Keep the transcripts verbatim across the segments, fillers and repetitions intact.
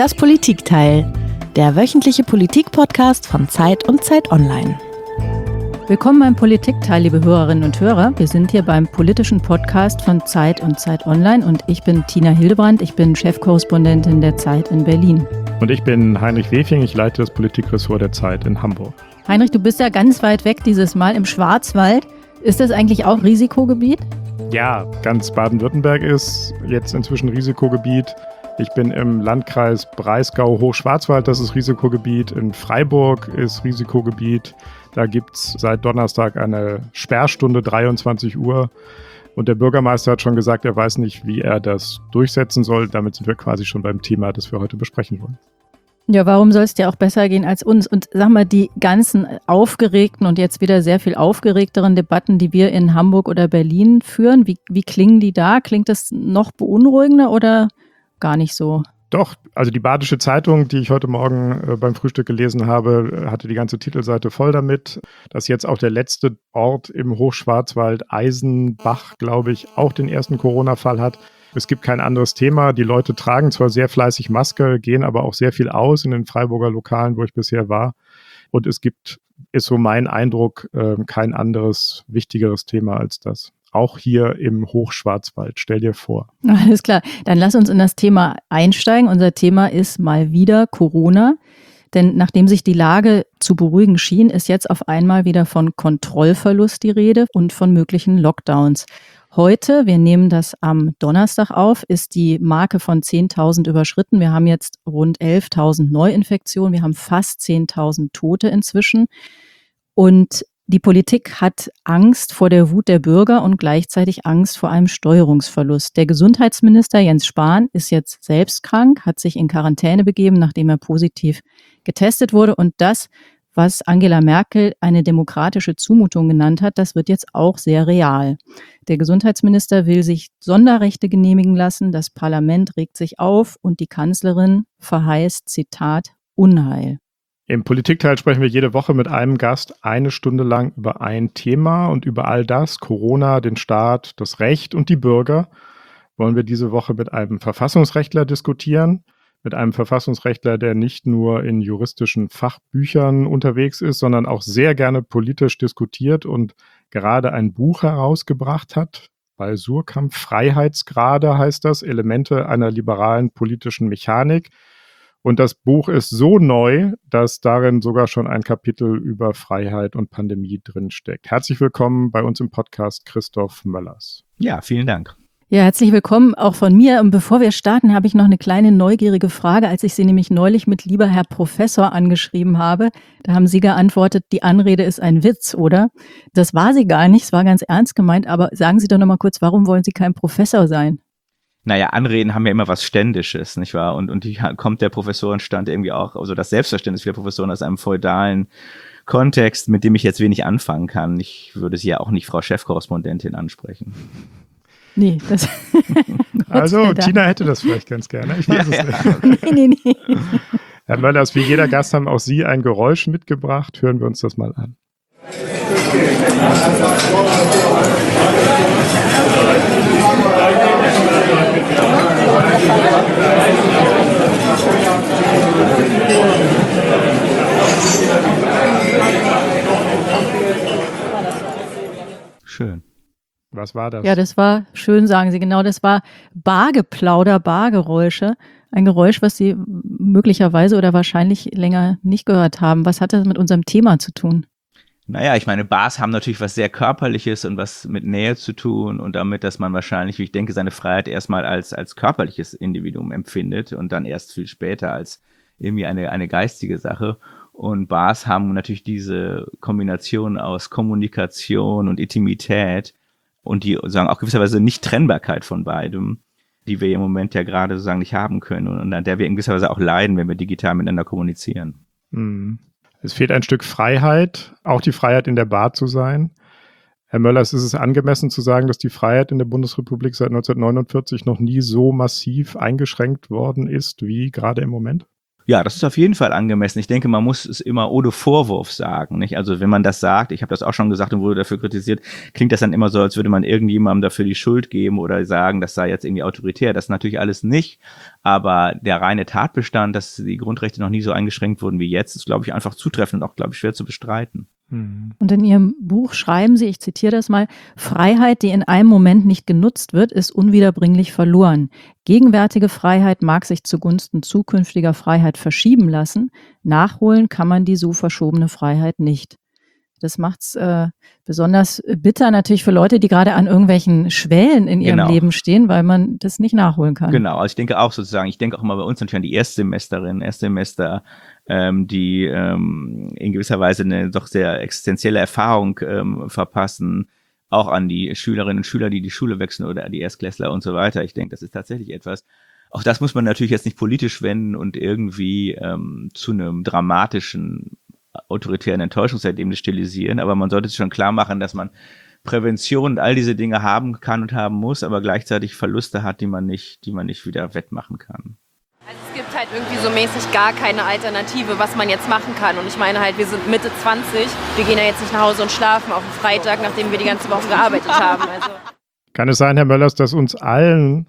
Das Politikteil, der wöchentliche Politik-Podcast von Zeit und Zeit Online. Willkommen beim Politikteil, liebe Hörerinnen und Hörer. Wir sind hier beim politischen Podcast von Zeit und Zeit Online und ich bin Tina Hildebrandt, ich bin Chefkorrespondentin der Zeit in Berlin. Und ich bin Heinrich Wefing, ich leite das Politikressort der Zeit in Hamburg. Heinrich, du bist ja ganz weit weg dieses Mal im Schwarzwald. Ist das eigentlich auch Risikogebiet? Ja, ganz Baden-Württemberg ist jetzt inzwischen Risikogebiet. Ich bin im Landkreis Breisgau-Hochschwarzwald, das ist Risikogebiet. In Freiburg ist Risikogebiet. Da gibt es seit Donnerstag eine Sperrstunde, dreiundzwanzig Uhr. Und der Bürgermeister hat schon gesagt, er weiß nicht, wie er das durchsetzen soll. Damit sind wir quasi schon beim Thema, das wir heute besprechen wollen. Ja, warum soll es dir auch besser gehen als uns? Und sag mal, die ganzen aufgeregten und jetzt wieder sehr viel aufgeregteren Debatten, die wir in Hamburg oder Berlin führen, wie, wie klingen die da? Klingt das noch beunruhigender oder gar nicht so? Doch, also die Badische Zeitung, die ich heute Morgen äh, beim Frühstück gelesen habe, hatte die ganze Titelseite voll damit, dass jetzt auch der letzte Ort im Hochschwarzwald, Eisenbach, glaube ich, auch den ersten Corona-Fall hat. Es gibt kein anderes Thema. Die Leute tragen zwar sehr fleißig Maske, gehen aber auch sehr viel aus in den Freiburger Lokalen, wo ich bisher war. Und es gibt, ist so mein Eindruck, äh, kein anderes, wichtigeres Thema als das. Auch hier im Hochschwarzwald. Stell dir vor. Alles klar. Dann lass uns in das Thema einsteigen. Unser Thema ist mal wieder Corona. Denn nachdem sich die Lage zu beruhigen schien, ist jetzt auf einmal wieder von Kontrollverlust die Rede und von möglichen Lockdowns. Heute, wir nehmen das am Donnerstag auf, ist die Marke von zehntausend überschritten. Wir haben jetzt rund elftausend Neuinfektionen. Wir haben fast zehntausend Tote inzwischen. Und die Politik hat Angst vor der Wut der Bürger und gleichzeitig Angst vor einem Steuerungsverlust. Der Gesundheitsminister Jens Spahn ist jetzt selbst krank, hat sich in Quarantäne begeben, nachdem er positiv getestet wurde. Und das, was Angela Merkel eine demokratische Zumutung genannt hat, das wird jetzt auch sehr real. Der Gesundheitsminister will sich Sonderrechte genehmigen lassen, das Parlament regt sich auf und die Kanzlerin verheißt, Zitat, Unheil. Im Politikteil sprechen wir jede Woche mit einem Gast eine Stunde lang über ein Thema und über all das, Corona, den Staat, das Recht und die Bürger, wollen wir diese Woche mit einem Verfassungsrechtler diskutieren. Mit einem Verfassungsrechtler, der nicht nur in juristischen Fachbüchern unterwegs ist, sondern auch sehr gerne politisch diskutiert und gerade ein Buch herausgebracht hat. Bei Suhrkamp, Freiheitsgrade heißt das, Elemente einer liberalen politischen Mechanik. Und das Buch ist so neu, dass darin sogar schon ein Kapitel über Freiheit und Pandemie drinsteckt. Herzlich willkommen bei uns im Podcast, Christoph Möllers. Ja, vielen Dank. Ja, herzlich willkommen auch von mir. Und bevor wir starten, habe ich noch eine kleine neugierige Frage. Als ich Sie nämlich neulich mit lieber Herr Professor angeschrieben habe, da haben Sie geantwortet, die Anrede ist ein Witz, oder? Das war sie gar nicht, es war ganz ernst gemeint. Aber sagen Sie doch noch mal kurz, warum wollen Sie kein Professor sein? Naja, Anreden haben ja immer was Ständisches, nicht wahr? Und, und hier kommt der Professorenstand irgendwie auch, also das Selbstverständnis vieler Professoren aus einem feudalen Kontext, mit dem ich jetzt wenig anfangen kann. Ich würde Sie ja auch nicht Frau Chefkorrespondentin ansprechen. Nee, das. Also, Tina hätte das vielleicht ganz gerne. Ich weiß ja, es nicht. Okay. Nee, nee, nee. Herr Möllers, wie jeder Gast haben auch Sie ein Geräusch mitgebracht. Hören wir uns das mal an. Schön. Was war das? Ja, das war schön, sagen Sie. Genau, das war Bargeplauder, Bargeräusche. Ein Geräusch, was Sie möglicherweise oder wahrscheinlich länger nicht gehört haben. Was hat das mit unserem Thema zu tun? Naja, ich meine, Bars haben natürlich was sehr Körperliches und was mit Nähe zu tun und damit, dass man wahrscheinlich, wie ich denke, seine Freiheit erstmal als, als körperliches Individuum empfindet und dann erst viel später als irgendwie eine, eine geistige Sache. Und Bars haben natürlich diese Kombination aus Kommunikation und Intimität und die sozusagen auch gewisserweise Nicht-Trennbarkeit von beidem, die wir im Moment ja gerade sozusagen nicht haben können und an der wir in gewisser Weise auch leiden, wenn wir digital miteinander kommunizieren. Hm. Es fehlt ein Stück Freiheit, auch die Freiheit in der Bar zu sein. Herr Möllers, ist es angemessen zu sagen, dass die Freiheit in der Bundesrepublik seit neunzehnhundertneunundvierzig noch nie so massiv eingeschränkt worden ist wie gerade im Moment? Ja, das ist auf jeden Fall angemessen. Ich denke, man muss es immer ohne Vorwurf sagen, nicht? Also wenn man das sagt, ich habe das auch schon gesagt und wurde dafür kritisiert, klingt das dann immer so, als würde man irgendjemandem dafür die Schuld geben oder sagen, das sei jetzt irgendwie autoritär. Das ist natürlich alles nicht. Aber der reine Tatbestand, dass die Grundrechte noch nie so eingeschränkt wurden wie jetzt, ist, glaube ich, einfach zutreffend und auch, glaube ich, schwer zu bestreiten. Und in Ihrem Buch schreiben Sie, ich zitiere das mal, Freiheit, die in einem Moment nicht genutzt wird, ist unwiederbringlich verloren. Gegenwärtige Freiheit mag sich zugunsten zukünftiger Freiheit verschieben lassen. Nachholen kann man die so verschobene Freiheit nicht. Das macht es äh, besonders bitter natürlich für Leute, die gerade an irgendwelchen Schwellen in ihrem Genau. Leben stehen, weil man das nicht nachholen kann. Genau, also ich denke auch sozusagen, ich denke auch immer bei uns natürlich an die Erstsemesterinnen, Erstsemester, ähm, die ähm, in gewisser Weise eine doch sehr existenzielle Erfahrung ähm, verpassen, auch an die Schülerinnen und Schüler, die die Schule wechseln oder die Erstklässler und so weiter. Ich denke, das ist tatsächlich etwas, auch das muss man natürlich jetzt nicht politisch wenden und irgendwie ähm, zu einem dramatischen autoritären Enttäuschungserlebnis stilisieren, aber man sollte sich schon klar machen, dass man Prävention und all diese Dinge haben kann und haben muss, aber gleichzeitig Verluste hat, die man nicht, die man nicht wieder wettmachen kann. Also es gibt halt irgendwie so mäßig gar keine Alternative, was man jetzt machen kann. Und ich meine halt, wir sind Mitte zwanzig, wir gehen ja jetzt nicht nach Hause und schlafen auf dem Freitag, nachdem wir die ganze Woche gearbeitet haben. Also. Kann es sein, Herr Möllers, dass uns allen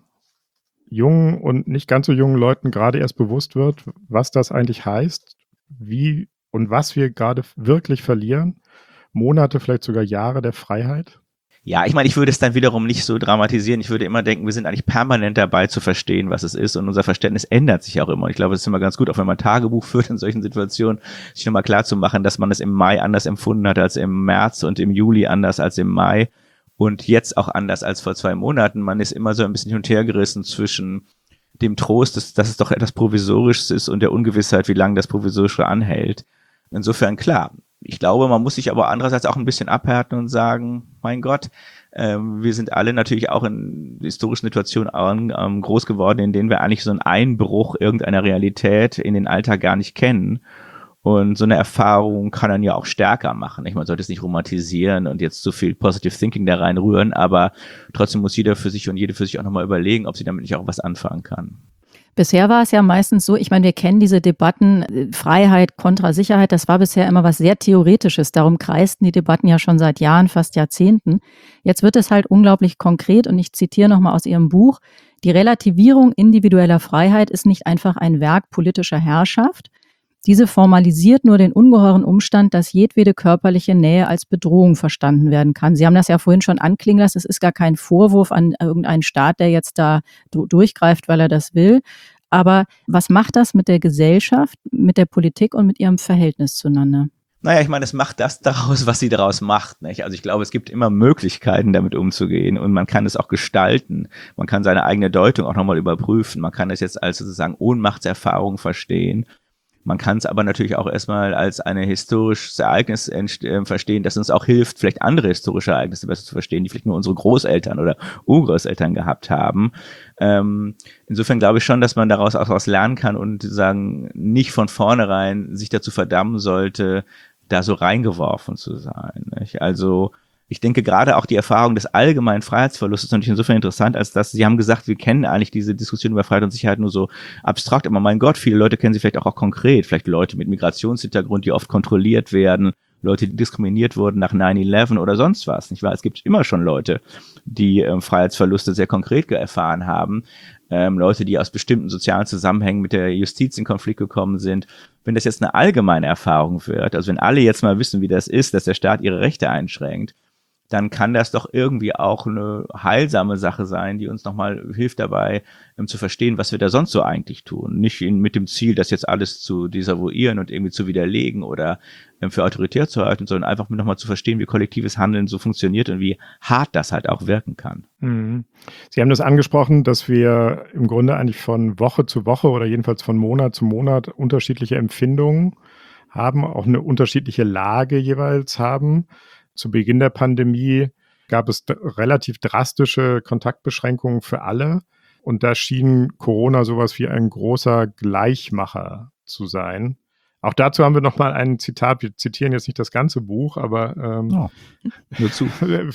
jungen und nicht ganz so jungen Leuten gerade erst bewusst wird, was das eigentlich heißt, wie und was wir gerade wirklich verlieren? Monate, vielleicht sogar Jahre der Freiheit? Ja, ich meine, ich würde es dann wiederum nicht so dramatisieren. Ich würde immer denken, wir sind eigentlich permanent dabei zu verstehen, was es ist. Und unser Verständnis ändert sich auch immer. Und ich glaube, es ist immer ganz gut, auch wenn man Tagebuch führt in solchen Situationen, sich nochmal klar zu machen, dass man es im Mai anders empfunden hat als im März und im Juli anders als im Mai und jetzt auch anders als vor zwei Monaten. Man ist immer so ein bisschen hin und her gerissen zwischen dem Trost, dass, dass es doch etwas Provisorisches ist und der Ungewissheit, wie lange das Provisorische anhält. Insofern klar. Ich glaube, man muss sich aber andererseits auch ein bisschen abhärten und sagen, mein Gott, ähm, wir sind alle natürlich auch in historischen Situationen ähm, groß geworden, in denen wir eigentlich so einen Einbruch irgendeiner Realität in den Alltag gar nicht kennen. Und so eine Erfahrung kann dann ja auch stärker machen. Man sollte es nicht romantisieren und jetzt so viel Positive Thinking da reinrühren, aber trotzdem muss jeder für sich und jede für sich auch nochmal überlegen, ob sie damit nicht auch was anfangen kann. Bisher war es ja meistens so, ich meine, wir kennen diese Debatten, Freiheit kontra Sicherheit, das war bisher immer was sehr Theoretisches. Darum kreisten die Debatten ja schon seit Jahren, fast Jahrzehnten. Jetzt wird es halt unglaublich konkret und ich zitiere nochmal aus Ihrem Buch, die Relativierung individueller Freiheit ist nicht einfach ein Werk politischer Herrschaft. Diese formalisiert nur den ungeheuren Umstand, dass jedwede körperliche Nähe als Bedrohung verstanden werden kann. Sie haben das ja vorhin schon anklingen lassen, es ist gar kein Vorwurf an irgendeinen Staat, der jetzt da durchgreift, weil er das will. Aber was macht das mit der Gesellschaft, mit der Politik und mit ihrem Verhältnis zueinander? Naja, ich meine, es macht das daraus, was sie daraus macht, nicht? Also ich glaube, es gibt immer Möglichkeiten, damit umzugehen und man kann es auch gestalten. Man kann seine eigene Deutung auch nochmal überprüfen. Man kann es jetzt als sozusagen Ohnmachtserfahrung verstehen. Man kann es aber natürlich auch erstmal als ein historisches Ereignis äh, verstehen, das uns auch hilft, vielleicht andere historische Ereignisse besser zu verstehen, die vielleicht nur unsere Großeltern oder Urgroßeltern gehabt haben. Ähm, insofern glaube ich schon, dass man daraus auch was lernen kann und sagen, nicht von vornherein sich dazu verdammen sollte, da so reingeworfen zu sein. Nicht? Also ich denke gerade auch die Erfahrung des allgemeinen Freiheitsverlustes ist natürlich insofern interessant, als dass Sie haben gesagt, wir kennen eigentlich diese Diskussion über Freiheit und Sicherheit nur so abstrakt, aber mein Gott, viele Leute kennen sie vielleicht auch, auch konkret, vielleicht Leute mit Migrationshintergrund, die oft kontrolliert werden, Leute, die diskriminiert wurden nach nine eleven oder sonst was, nicht wahr? Es gibt immer schon Leute, die ähm, Freiheitsverluste sehr konkret erfahren haben, ähm, Leute, die aus bestimmten sozialen Zusammenhängen mit der Justiz in Konflikt gekommen sind. Wenn das jetzt eine allgemeine Erfahrung wird, also wenn alle jetzt mal wissen, wie das ist, dass der Staat ihre Rechte einschränkt, dann kann das doch irgendwie auch eine heilsame Sache sein, die uns nochmal hilft dabei, um zu verstehen, was wir da sonst so eigentlich tun. Nicht in, mit dem Ziel, das jetzt alles zu desavouieren und irgendwie zu widerlegen oder ähm, für autoritär zu halten, sondern einfach nochmal zu verstehen, wie kollektives Handeln so funktioniert und wie hart das halt auch wirken kann. Mhm. Sie haben das angesprochen, dass wir im Grunde eigentlich von Woche zu Woche oder jedenfalls von Monat zu Monat unterschiedliche Empfindungen haben, auch eine unterschiedliche Lage jeweils haben. Zu Beginn der Pandemie gab es d- relativ drastische Kontaktbeschränkungen für alle. Und da schien Corona sowas wie ein großer Gleichmacher zu sein. Auch dazu haben wir nochmal ein Zitat. Wir zitieren jetzt nicht das ganze Buch, aber ähm, oh, nur zu.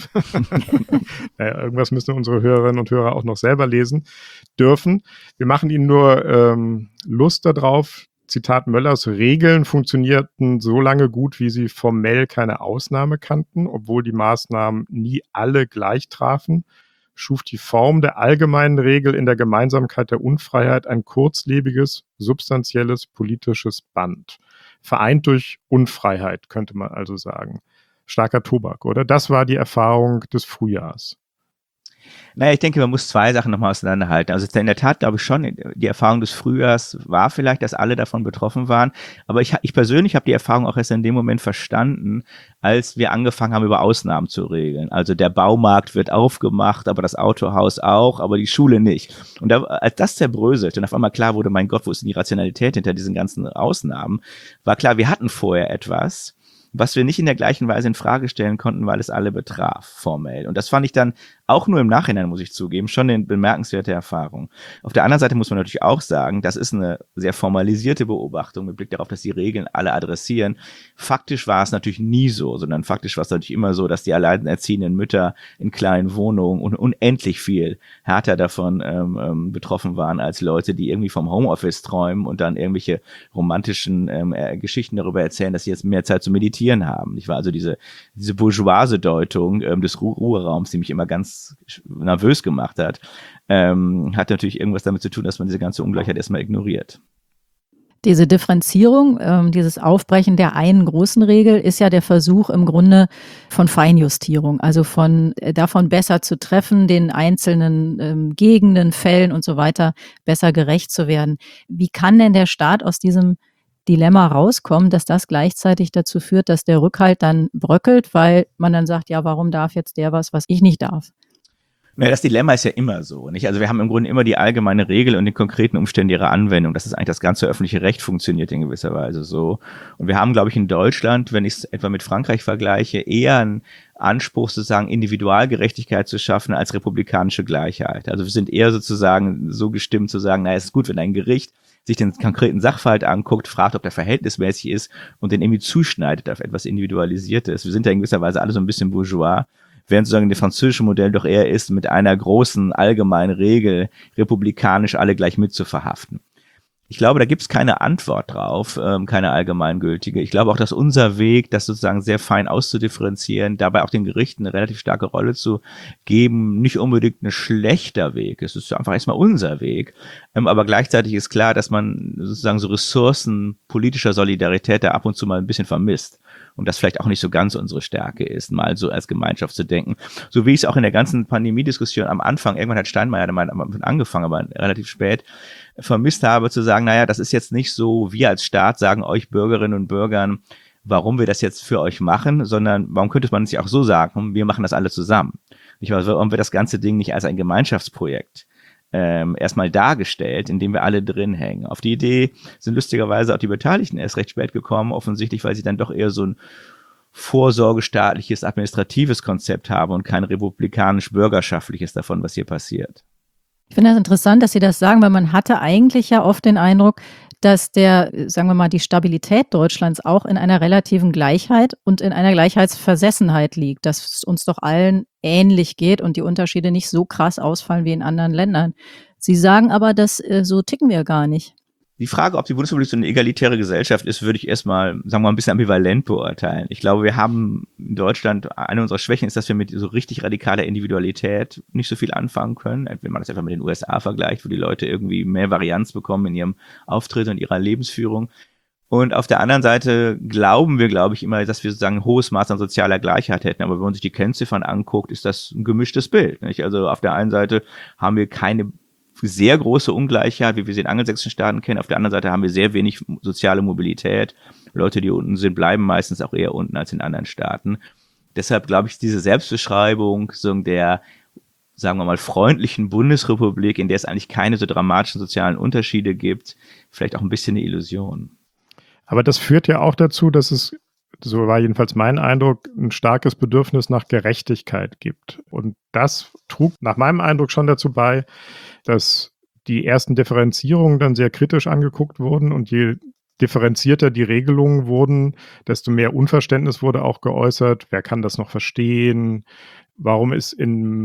naja, irgendwas müssen unsere Hörerinnen und Hörer auch noch selber lesen dürfen. Wir machen Ihnen nur ähm, Lust darauf, Zitat Möllers, Regeln funktionierten so lange gut, wie sie formell keine Ausnahme kannten, obwohl die Maßnahmen nie alle gleich trafen, schuf die Form der allgemeinen Regel in der Gemeinsamkeit der Unfreiheit ein kurzlebiges, substanzielles politisches Band. Vereint durch Unfreiheit, könnte man also sagen. Starker Tobak, oder? Das war die Erfahrung des Frühjahrs. Naja, ich denke, man muss zwei Sachen nochmal auseinanderhalten. Also in der Tat glaube ich schon, die Erfahrung des Frühjahrs war vielleicht, dass alle davon betroffen waren. Aber ich, ich persönlich habe die Erfahrung auch erst in dem Moment verstanden, als wir angefangen haben, über Ausnahmen zu regeln. Also der Baumarkt wird aufgemacht, aber das Autohaus auch, aber die Schule nicht. Und da, als das zerbröselte und auf einmal klar wurde, mein Gott, wo ist denn die Rationalität hinter diesen ganzen Ausnahmen, war klar, wir hatten vorher etwas, was wir nicht in der gleichen Weise in Frage stellen konnten, weil es alle betraf, formell. Und das fand ich dann auch nur im Nachhinein, muss ich zugeben, schon eine bemerkenswerte Erfahrung. Auf der anderen Seite muss man natürlich auch sagen, das ist eine sehr formalisierte Beobachtung mit Blick darauf, dass die Regeln alle adressieren. Faktisch war es natürlich nie so, sondern faktisch war es natürlich immer so, dass die alleinerziehenden Mütter in kleinen Wohnungen und unendlich viel härter davon ähm, ähm, betroffen waren als Leute, die irgendwie vom Homeoffice träumen und dann irgendwelche romantischen ähm, äh, Geschichten darüber erzählen, dass sie jetzt mehr Zeit zu meditieren haben. Ich war also diese, diese bourgeoise Deutung ähm, des Ru- Ruheraums, die mich immer ganz nervös gemacht hat, ähm, hat natürlich irgendwas damit zu tun, dass man diese ganze Ungleichheit erstmal ignoriert. Diese Differenzierung, ähm, dieses Aufbrechen der einen großen Regel ist ja der Versuch im Grunde von Feinjustierung, also von äh, davon besser zu treffen, den einzelnen ähm, Gegenden, Fällen und so weiter besser gerecht zu werden. Wie kann denn der Staat aus diesem Dilemma rauskommen, dass das gleichzeitig dazu führt, dass der Rückhalt dann bröckelt, weil man dann sagt, ja, warum darf jetzt der was, was ich nicht darf? Naja, das Dilemma ist ja immer so, nicht? Also wir haben im Grunde immer die allgemeine Regel und den konkreten Umständen ihrer Anwendung. Das ist eigentlich das ganze öffentliche Recht funktioniert in gewisser Weise so. Und wir haben, glaube ich, in Deutschland, wenn ich es etwa mit Frankreich vergleiche, eher einen Anspruch, sozusagen Individualgerechtigkeit zu schaffen als republikanische Gleichheit. Also wir sind eher sozusagen so gestimmt zu sagen, naja, es ist gut, wenn ein Gericht sich den konkreten Sachverhalt anguckt, fragt, ob der verhältnismäßig ist und den irgendwie zuschneidet auf etwas Individualisiertes. Wir sind ja in gewisser Weise alle so ein bisschen bourgeois, während sozusagen das französische Modell doch eher ist, mit einer großen allgemeinen Regel republikanisch alle gleich mit zu verhaften. Ich glaube, da gibt es keine Antwort drauf, ähm, keine allgemeingültige. Ich glaube auch, dass unser Weg, das sozusagen sehr fein auszudifferenzieren, dabei auch den Gerichten eine relativ starke Rolle zu geben, nicht unbedingt ein schlechter Weg. Es ist einfach erstmal unser Weg. Ähm, aber gleichzeitig ist klar, dass man sozusagen so Ressourcen politischer Solidarität da ab und zu mal ein bisschen vermisst. Und das vielleicht auch nicht so ganz unsere Stärke ist, mal so als Gemeinschaft zu denken. So wie ich es auch in der ganzen Pandemiediskussion am Anfang, irgendwann hat Steinmeier mal angefangen, aber relativ spät, vermisst habe, zu sagen, naja, das ist jetzt nicht so, wir als Staat sagen euch Bürgerinnen und Bürgern, warum wir das jetzt für euch machen, sondern warum könnte man sich auch so sagen, wir machen das alle zusammen. Ich weiß, warum wir das ganze Ding nicht als ein Gemeinschaftsprojekt Ähm, erstmal dargestellt, indem wir alle drin hängen. Auf die Idee sind lustigerweise auch die Beteiligten erst recht spät gekommen, offensichtlich, weil sie dann doch eher so ein vorsorgestaatliches, administratives Konzept haben und kein republikanisch-bürgerschaftliches davon, was hier passiert. Ich finde das interessant, dass Sie das sagen, weil man hatte eigentlich ja oft den Eindruck, dass der, sagen wir mal, die Stabilität Deutschlands auch in einer relativen Gleichheit und in einer Gleichheitsversessenheit liegt, dass es uns doch allen ähnlich geht und die Unterschiede nicht so krass ausfallen wie in anderen Ländern. Sie sagen aber, dass äh, so ticken wir gar nicht. Die Frage, ob die Bundesrepublik so eine egalitäre Gesellschaft ist, würde ich erstmal, sagen wir mal, ein bisschen ambivalent beurteilen. Ich glaube, wir haben in Deutschland, eine unserer Schwächen ist, dass wir mit so richtig radikaler Individualität nicht so viel anfangen können. Wenn man das einfach mit den U S A vergleicht, wo die Leute irgendwie mehr Varianz bekommen in ihrem Auftritt und ihrer Lebensführung. Und auf der anderen Seite glauben wir, glaube ich, immer, dass wir sozusagen ein hohes Maß an sozialer Gleichheit hätten. Aber wenn man sich die Kennziffern anguckt, ist das ein gemischtes Bild, nicht? Also auf der einen Seite haben wir keine sehr große Ungleichheit, wie wir sie in angelsächsischen Staaten kennen. Auf der anderen Seite haben wir sehr wenig soziale Mobilität. Leute, die unten sind, bleiben meistens auch eher unten als in anderen Staaten. Deshalb glaube ich, diese Selbstbeschreibung so der, sagen wir mal, freundlichen Bundesrepublik, in der es eigentlich keine so dramatischen sozialen Unterschiede gibt, vielleicht auch ein bisschen eine Illusion. Aber das führt ja auch dazu, dass es, so war jedenfalls mein Eindruck, ein starkes Bedürfnis nach Gerechtigkeit gibt. Und das trug nach meinem Eindruck schon dazu bei, dass die ersten Differenzierungen dann sehr kritisch angeguckt wurden und je differenzierter die Regelungen wurden, desto mehr Unverständnis wurde auch geäußert. Wer kann das noch verstehen? Warum ist in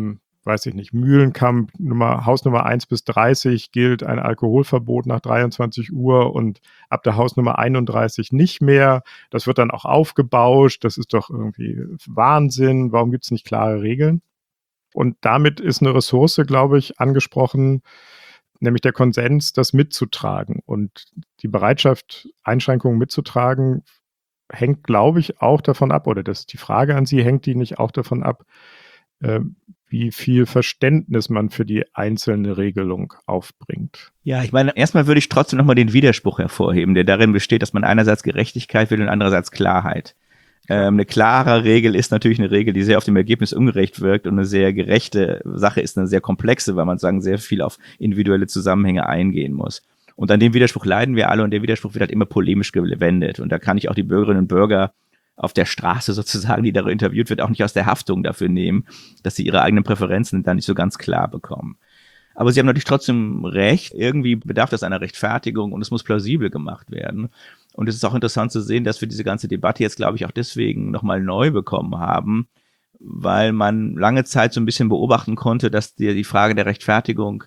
weiß ich nicht, Mühlenkamp, Nummer, Hausnummer eins bis dreißig gilt ein Alkoholverbot nach dreiundzwanzig Uhr und ab der Hausnummer einunddreißig nicht mehr. Das wird dann auch aufgebauscht. Das ist doch irgendwie Wahnsinn. Warum gibt es nicht klare Regeln? Und damit ist eine Ressource, glaube ich, angesprochen, nämlich der Konsens, das mitzutragen. Und die Bereitschaft, Einschränkungen mitzutragen, hängt, glaube ich, auch davon ab, oder das ist die Frage an Sie, hängt die nicht auch davon ab, äh, wie viel Verständnis man für die einzelne Regelung aufbringt. Ja, ich meine, erstmal würde ich trotzdem nochmal den Widerspruch hervorheben, der darin besteht, dass man einerseits Gerechtigkeit will und andererseits Klarheit. Ähm, eine klare Regel ist natürlich eine Regel, die sehr auf dem Ergebnis ungerecht wirkt, und eine sehr gerechte Sache ist eine sehr komplexe, weil man sagen sehr viel auf individuelle Zusammenhänge eingehen muss. Und an dem Widerspruch leiden wir alle, und der Widerspruch wird halt immer polemisch gewendet. Und da kann ich auch die Bürgerinnen und Bürger auf der Straße sozusagen, die darüber interviewt wird, auch nicht aus der Haftung dafür nehmen, dass sie ihre eigenen Präferenzen da nicht so ganz klar bekommen. Aber Sie haben natürlich trotzdem recht, irgendwie bedarf das einer Rechtfertigung und es muss plausibel gemacht werden. Und es ist auch interessant zu sehen, dass wir diese ganze Debatte jetzt, glaube ich, auch deswegen nochmal neu bekommen haben, weil man lange Zeit so ein bisschen beobachten konnte, dass die, die Frage der Rechtfertigung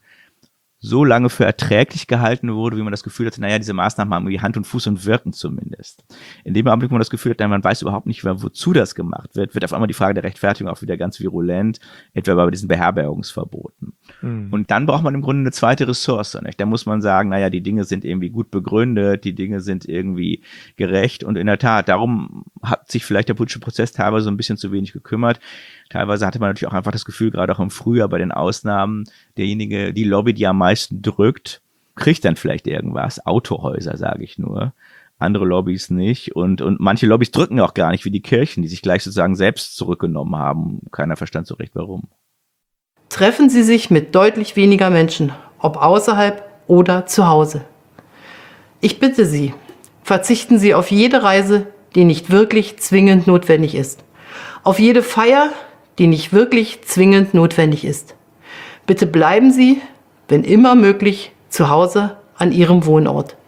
so lange für erträglich gehalten wurde, wie man das Gefühl hatte, naja, diese Maßnahmen haben irgendwie Hand und Fuß und wirken zumindest. In dem Augenblick, wo man das Gefühl hat, man weiß überhaupt nicht mehr, wozu das gemacht wird, wird auf einmal die Frage der Rechtfertigung auch wieder ganz virulent, etwa bei diesen Beherbergungsverboten. Mhm. Und dann braucht man im Grunde eine zweite Ressource, nicht? Da muss man sagen, naja, die Dinge sind irgendwie gut begründet, die Dinge sind irgendwie gerecht, und in der Tat, darum hat sich vielleicht der politische Prozess teilweise so ein bisschen zu wenig gekümmert. Teilweise hatte man natürlich auch einfach das Gefühl, gerade auch im Frühjahr bei den Ausnahmen, derjenige, die Lobby, die am meisten drückt, kriegt dann vielleicht irgendwas. Autohäuser, sage ich nur. Andere Lobbys nicht. Und, und manche Lobbys drücken auch gar nicht, wie die Kirchen, die sich gleich sozusagen selbst zurückgenommen haben. Keiner verstand so recht, warum. Treffen Sie sich mit deutlich weniger Menschen, ob außerhalb oder zu Hause. Ich bitte Sie, verzichten Sie auf jede Reise, die nicht wirklich zwingend notwendig ist. Auf jede Feier, die nicht wirklich zwingend notwendig ist. Bitte bleiben Sie, wenn immer möglich, zu Hause an Ihrem Wohnort.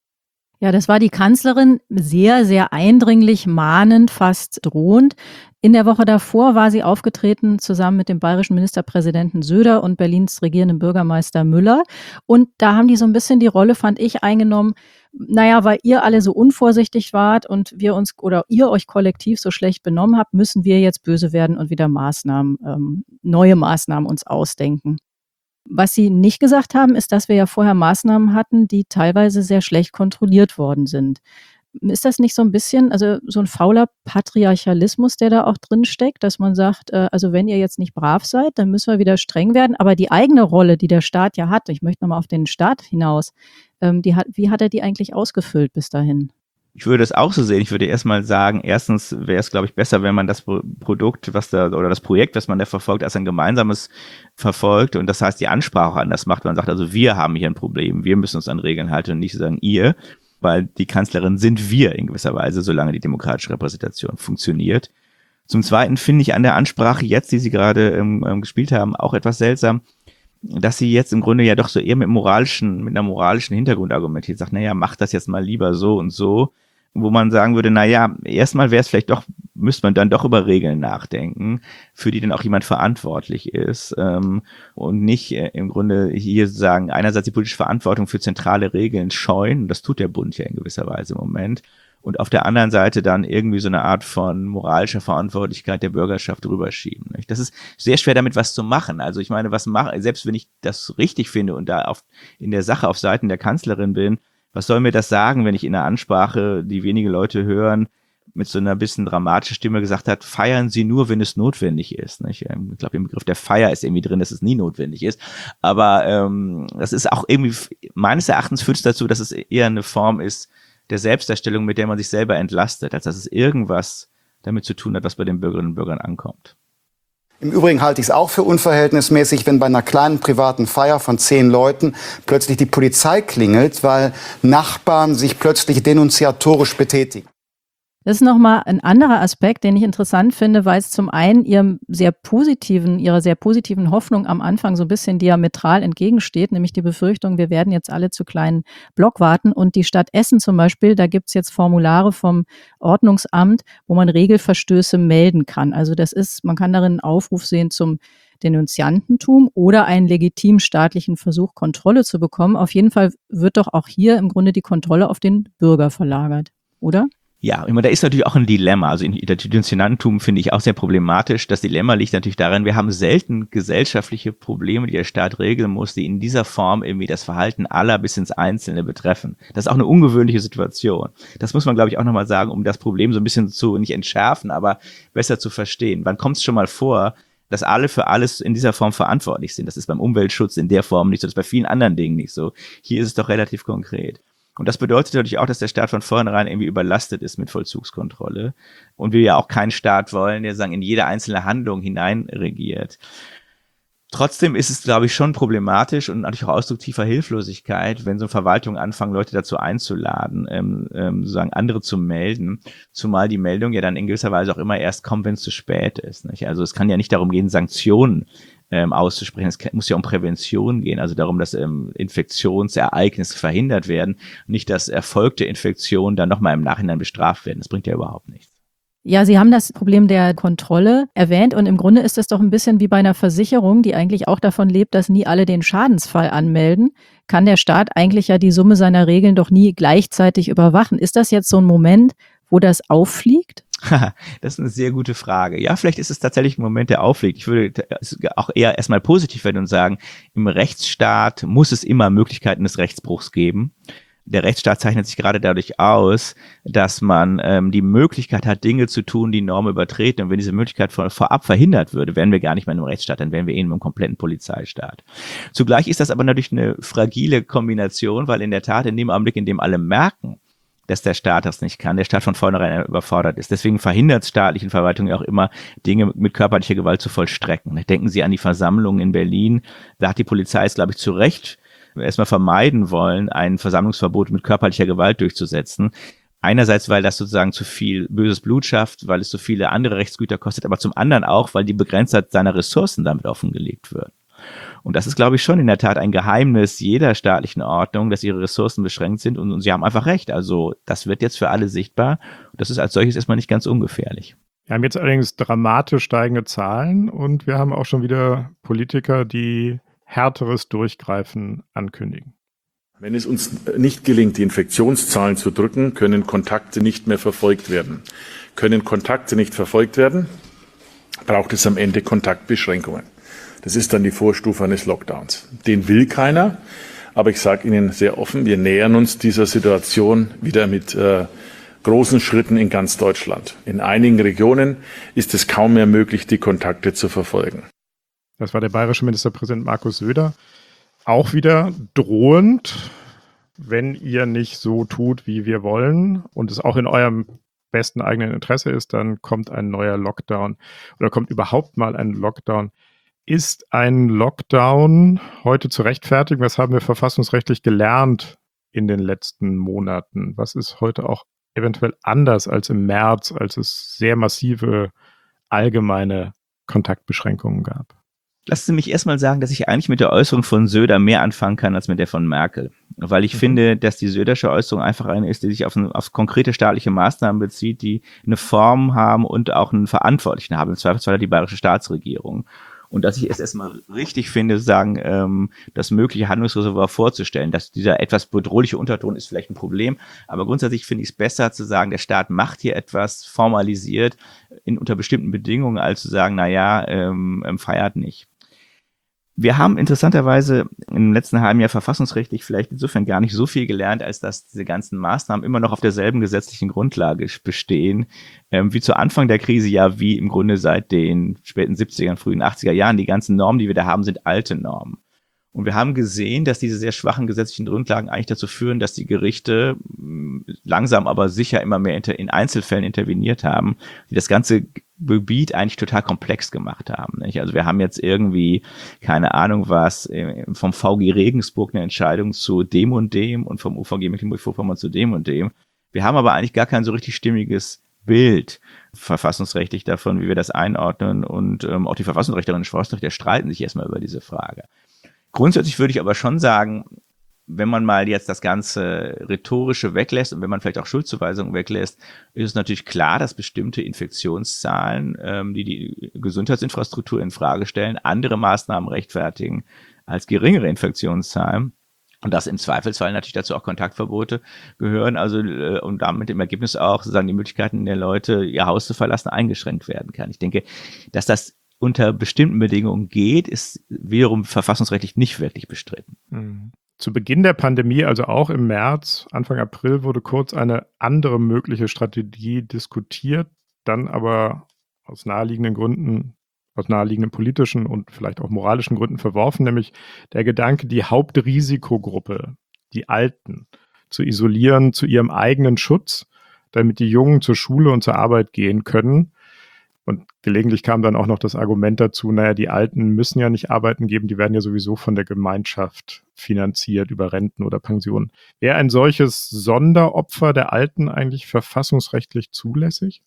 Ja, das war die Kanzlerin, sehr, sehr eindringlich, mahnend, fast drohend. In der Woche davor war sie aufgetreten zusammen mit dem bayerischen Ministerpräsidenten Söder und Berlins regierenden Bürgermeister Müller. Und da haben die so ein bisschen die Rolle, fand ich, eingenommen, naja, weil ihr alle so unvorsichtig wart und wir uns oder ihr euch kollektiv so schlecht benommen habt, müssen wir jetzt böse werden und wieder Maßnahmen, ähm, neue Maßnahmen uns ausdenken. Was sie nicht gesagt haben, ist, dass wir ja vorher Maßnahmen hatten, die teilweise sehr schlecht kontrolliert worden sind. Ist das nicht so ein bisschen, also so ein fauler Patriarchalismus, der da auch drin steckt, dass man sagt, äh, also wenn ihr jetzt nicht brav seid, dann müssen wir wieder streng werden. Aber die eigene Rolle, die der Staat ja hat, ich möchte nochmal auf den Staat hinaus, ähm, die hat, wie hat er die eigentlich ausgefüllt bis dahin? Ich würde es auch so sehen. Ich würde erstmal sagen, erstens wäre es, glaube ich, besser, wenn man das Produkt, was da, oder das Projekt, was man da verfolgt, als ein gemeinsames verfolgt, und das heißt, die Ansprache anders macht. Man sagt also, wir haben hier ein Problem, wir müssen uns an Regeln halten und nicht sagen, ihr, weil die Kanzlerin sind wir in gewisser Weise, solange die demokratische Repräsentation funktioniert. Zum Zweiten finde ich an der Ansprache jetzt, die Sie gerade ähm, gespielt haben, auch etwas seltsam, dass sie jetzt im Grunde ja doch so eher mit moralischen, mit einer moralischen Hintergrund argumentiert, sagt, naja, macht das jetzt mal lieber so und so, wo man sagen würde, naja, erstmal wäre es vielleicht doch, müsste man dann doch über Regeln nachdenken, für die dann auch jemand verantwortlich ist, ähm, und nicht äh, im Grunde hier sagen, einerseits die politische Verantwortung für zentrale Regeln scheuen, das tut der Bund ja in gewisser Weise im Moment, und auf der anderen Seite dann irgendwie so eine Art von moralischer Verantwortlichkeit der Bürgerschaft rüberschieben. Nicht? Das ist sehr schwer, damit was zu machen. Also ich meine, was mache, selbst wenn ich das richtig finde und da auf, in der Sache auf Seiten der Kanzlerin bin, was soll mir das sagen, wenn ich in einer Ansprache, die wenige Leute hören, mit so einer bisschen dramatischen Stimme gesagt hat, feiern Sie nur, wenn es notwendig ist. Nicht? Ich glaube, im Begriff der Feier ist irgendwie drin, dass es nie notwendig ist. Aber ähm, das ist auch irgendwie, meines Erachtens führt es dazu, dass es eher eine Form ist der Selbstdarstellung, mit der man sich selber entlastet, als dass es irgendwas damit zu tun hat, was bei den Bürgerinnen und Bürgern ankommt. Im Übrigen halte ich es auch für unverhältnismäßig, wenn bei einer kleinen privaten Feier von zehn Leuten plötzlich die Polizei klingelt, weil Nachbarn sich plötzlich denunziatorisch betätigen. Das ist nochmal ein anderer Aspekt, den ich interessant finde, weil es zum einen ihrem sehr positiven, ihrer sehr positiven Hoffnung am Anfang so ein bisschen diametral entgegensteht, nämlich die Befürchtung, wir werden jetzt alle zu kleinen Blockwarten. Und die Stadt Essen zum Beispiel, da gibt es jetzt Formulare vom Ordnungsamt, wo man Regelverstöße melden kann. Also das ist, man kann darin einen Aufruf sehen zum Denunziantentum oder einen legitimen staatlichen Versuch, Kontrolle zu bekommen. Auf jeden Fall wird doch auch hier im Grunde die Kontrolle auf den Bürger verlagert, oder? Ja, immer da ist natürlich auch ein Dilemma. Also in der Denunziantentum finde ich auch sehr problematisch. Das Dilemma liegt natürlich darin, wir haben selten gesellschaftliche Probleme, die der Staat regeln muss, die in dieser Form irgendwie das Verhalten aller bis ins Einzelne betreffen. Das ist auch eine ungewöhnliche Situation. Das muss man, glaube ich, auch nochmal sagen, um das Problem so ein bisschen zu, nicht entschärfen, aber besser zu verstehen. Wann kommt es schon mal vor, dass alle für alles in dieser Form verantwortlich sind? Das ist beim Umweltschutz in der Form nicht so, das ist bei vielen anderen Dingen nicht so. Hier ist es doch relativ konkret. Und das bedeutet natürlich auch, dass der Staat von vornherein irgendwie überlastet ist mit Vollzugskontrolle. Und wir ja auch keinen Staat wollen, der sagen, in jede einzelne Handlung hinein regiert. Trotzdem ist es, glaube ich, schon problematisch und natürlich auch Ausdruck tiefer Hilflosigkeit, wenn so Verwaltungen anfangen, Leute dazu einzuladen, ähm, ähm, sozusagen andere zu melden, zumal die Meldung ja dann in gewisser Weise auch immer erst kommt, wenn es zu spät ist. Nicht? Also es kann ja nicht darum gehen, Sanktionen ähm, auszusprechen, es muss ja um Prävention gehen, also darum, dass ähm, Infektionsereignisse verhindert werden, nicht, dass erfolgte Infektionen dann nochmal im Nachhinein bestraft werden. Das bringt ja überhaupt nichts. Ja, Sie haben das Problem der Kontrolle erwähnt und im Grunde ist es doch ein bisschen wie bei einer Versicherung, die eigentlich auch davon lebt, dass nie alle den Schadensfall anmelden. Kann der Staat eigentlich ja die Summe seiner Regeln doch nie gleichzeitig überwachen? Ist das jetzt so ein Moment, wo das auffliegt? Das ist eine sehr gute Frage. Ja, vielleicht ist es tatsächlich ein Moment, der auffliegt. Ich würde auch eher erstmal positiv werden und sagen, im Rechtsstaat muss es immer Möglichkeiten des Rechtsbruchs geben. Der Rechtsstaat zeichnet sich gerade dadurch aus, dass man ähm, die Möglichkeit hat, Dinge zu tun, die Normen übertreten. Und wenn diese Möglichkeit vor, vorab verhindert würde, wären wir gar nicht mehr in einem Rechtsstaat, dann wären wir eh in einem kompletten Polizeistaat. Zugleich ist das aber natürlich eine fragile Kombination, weil in der Tat in dem Augenblick, in dem alle merken, dass der Staat das nicht kann, der Staat von vornherein überfordert ist. Deswegen verhindert es staatlichen Verwaltungen ja auch immer, Dinge mit körperlicher Gewalt zu vollstrecken. Denken Sie an die Versammlungen in Berlin. Da hat die Polizei es, glaube ich, zu Recht erstmal vermeiden wollen, ein Versammlungsverbot mit körperlicher Gewalt durchzusetzen. Einerseits, weil das sozusagen zu viel böses Blut schafft, weil es so viele andere Rechtsgüter kostet, aber zum anderen auch, weil die Begrenztheit seiner Ressourcen damit offengelegt wird. Und das ist, glaube ich, schon in der Tat ein Geheimnis jeder staatlichen Ordnung, dass ihre Ressourcen beschränkt sind und, und sie haben einfach recht. Also das wird jetzt für alle sichtbar. Das ist als solches erstmal nicht ganz ungefährlich. Wir haben jetzt allerdings dramatisch steigende Zahlen und wir haben auch schon wieder Politiker, die härteres Durchgreifen ankündigen. Wenn es uns nicht gelingt, die Infektionszahlen zu drücken, können Kontakte nicht mehr verfolgt werden. Können Kontakte nicht verfolgt werden, braucht es am Ende Kontaktbeschränkungen. Das ist dann die Vorstufe eines Lockdowns. Den will keiner, aber ich sage Ihnen sehr offen, wir nähern uns dieser Situation wieder mit äh, großen Schritten in ganz Deutschland. In einigen Regionen ist es kaum mehr möglich, die Kontakte zu verfolgen. Das war der bayerische Ministerpräsident Markus Söder. Auch wieder drohend, wenn ihr nicht so tut, wie wir wollen und es auch in eurem besten eigenen Interesse ist, dann kommt ein neuer Lockdown oder kommt überhaupt mal ein Lockdown. Ist ein Lockdown heute zu rechtfertigen? Was haben wir verfassungsrechtlich gelernt in den letzten Monaten? Was ist heute auch eventuell anders als im März, als es sehr massive allgemeine Kontaktbeschränkungen gab? Lassen Sie mich erstmal sagen, dass ich eigentlich mit der Äußerung von Söder mehr anfangen kann als mit der von Merkel. Weil ich mhm. finde, dass die Södersche Äußerung einfach eine ist, die sich auf, auf konkrete staatliche Maßnahmen bezieht, die eine Form haben und auch einen Verantwortlichen haben. Im Zweifelsfall die bayerische Staatsregierung. Und dass ich es erstmal richtig finde, sagen, ähm, das mögliche Handlungsreservoir vorzustellen, dass dieser etwas bedrohliche Unterton ist vielleicht ein Problem, aber grundsätzlich finde ich es besser zu sagen, der Staat macht hier etwas formalisiert in unter bestimmten Bedingungen, als zu sagen, na ja, ähm, feiert nicht. Wir haben interessanterweise im letzten halben Jahr verfassungsrechtlich vielleicht insofern gar nicht so viel gelernt, als dass diese ganzen Maßnahmen immer noch auf derselben gesetzlichen Grundlage bestehen, ähm, wie zu Anfang der Krise, ja wie im Grunde seit den späten siebziger, frühen achtziger Jahren. Die ganzen Normen, die wir da haben, sind alte Normen. Und wir haben gesehen, dass diese sehr schwachen gesetzlichen Grundlagen eigentlich dazu führen, dass die Gerichte langsam aber sicher immer mehr in Einzelfällen interveniert haben, die das ganze Gebiet eigentlich total komplex gemacht haben. Nicht? Also wir haben jetzt irgendwie, keine Ahnung was, vom V G Regensburg eine Entscheidung zu dem und dem und vom U V G Mecklenburg-Vorpommern zu dem und dem. Wir haben aber eigentlich gar kein so richtig stimmiges Bild verfassungsrechtlich davon, wie wir das einordnen und ähm, auch die Verfassungsrechterinnen und Verfassungsrechtler streiten sich erstmal über diese Frage. Grundsätzlich würde ich aber schon sagen, wenn man mal jetzt das ganze Rhetorische weglässt und wenn man vielleicht auch Schuldzuweisungen weglässt, ist es natürlich klar, dass bestimmte Infektionszahlen, ähm, die die Gesundheitsinfrastruktur in Frage stellen, andere Maßnahmen rechtfertigen als geringere Infektionszahlen. Und dass im Zweifelsfall natürlich dazu auch Kontaktverbote gehören, also äh, und damit im Ergebnis auch sozusagen die Möglichkeiten der Leute, ihr Haus zu verlassen, eingeschränkt werden kann. Ich denke, dass das unter bestimmten Bedingungen geht, ist wiederum verfassungsrechtlich nicht wirklich bestritten. Mhm. Zu Beginn der Pandemie, also auch im März, Anfang April, wurde kurz eine andere mögliche Strategie diskutiert, dann aber aus naheliegenden Gründen, aus naheliegenden politischen und vielleicht auch moralischen Gründen verworfen, nämlich der Gedanke, die Hauptrisikogruppe, die Alten, zu isolieren zu ihrem eigenen Schutz, damit die Jungen zur Schule und zur Arbeit gehen können. Und gelegentlich kam dann auch noch das Argument dazu, naja, die Alten müssen ja nicht arbeiten geben, die werden ja sowieso von der Gemeinschaft finanziert über Renten oder Pensionen. Wäre ein solches Sonderopfer der Alten eigentlich verfassungsrechtlich zulässig?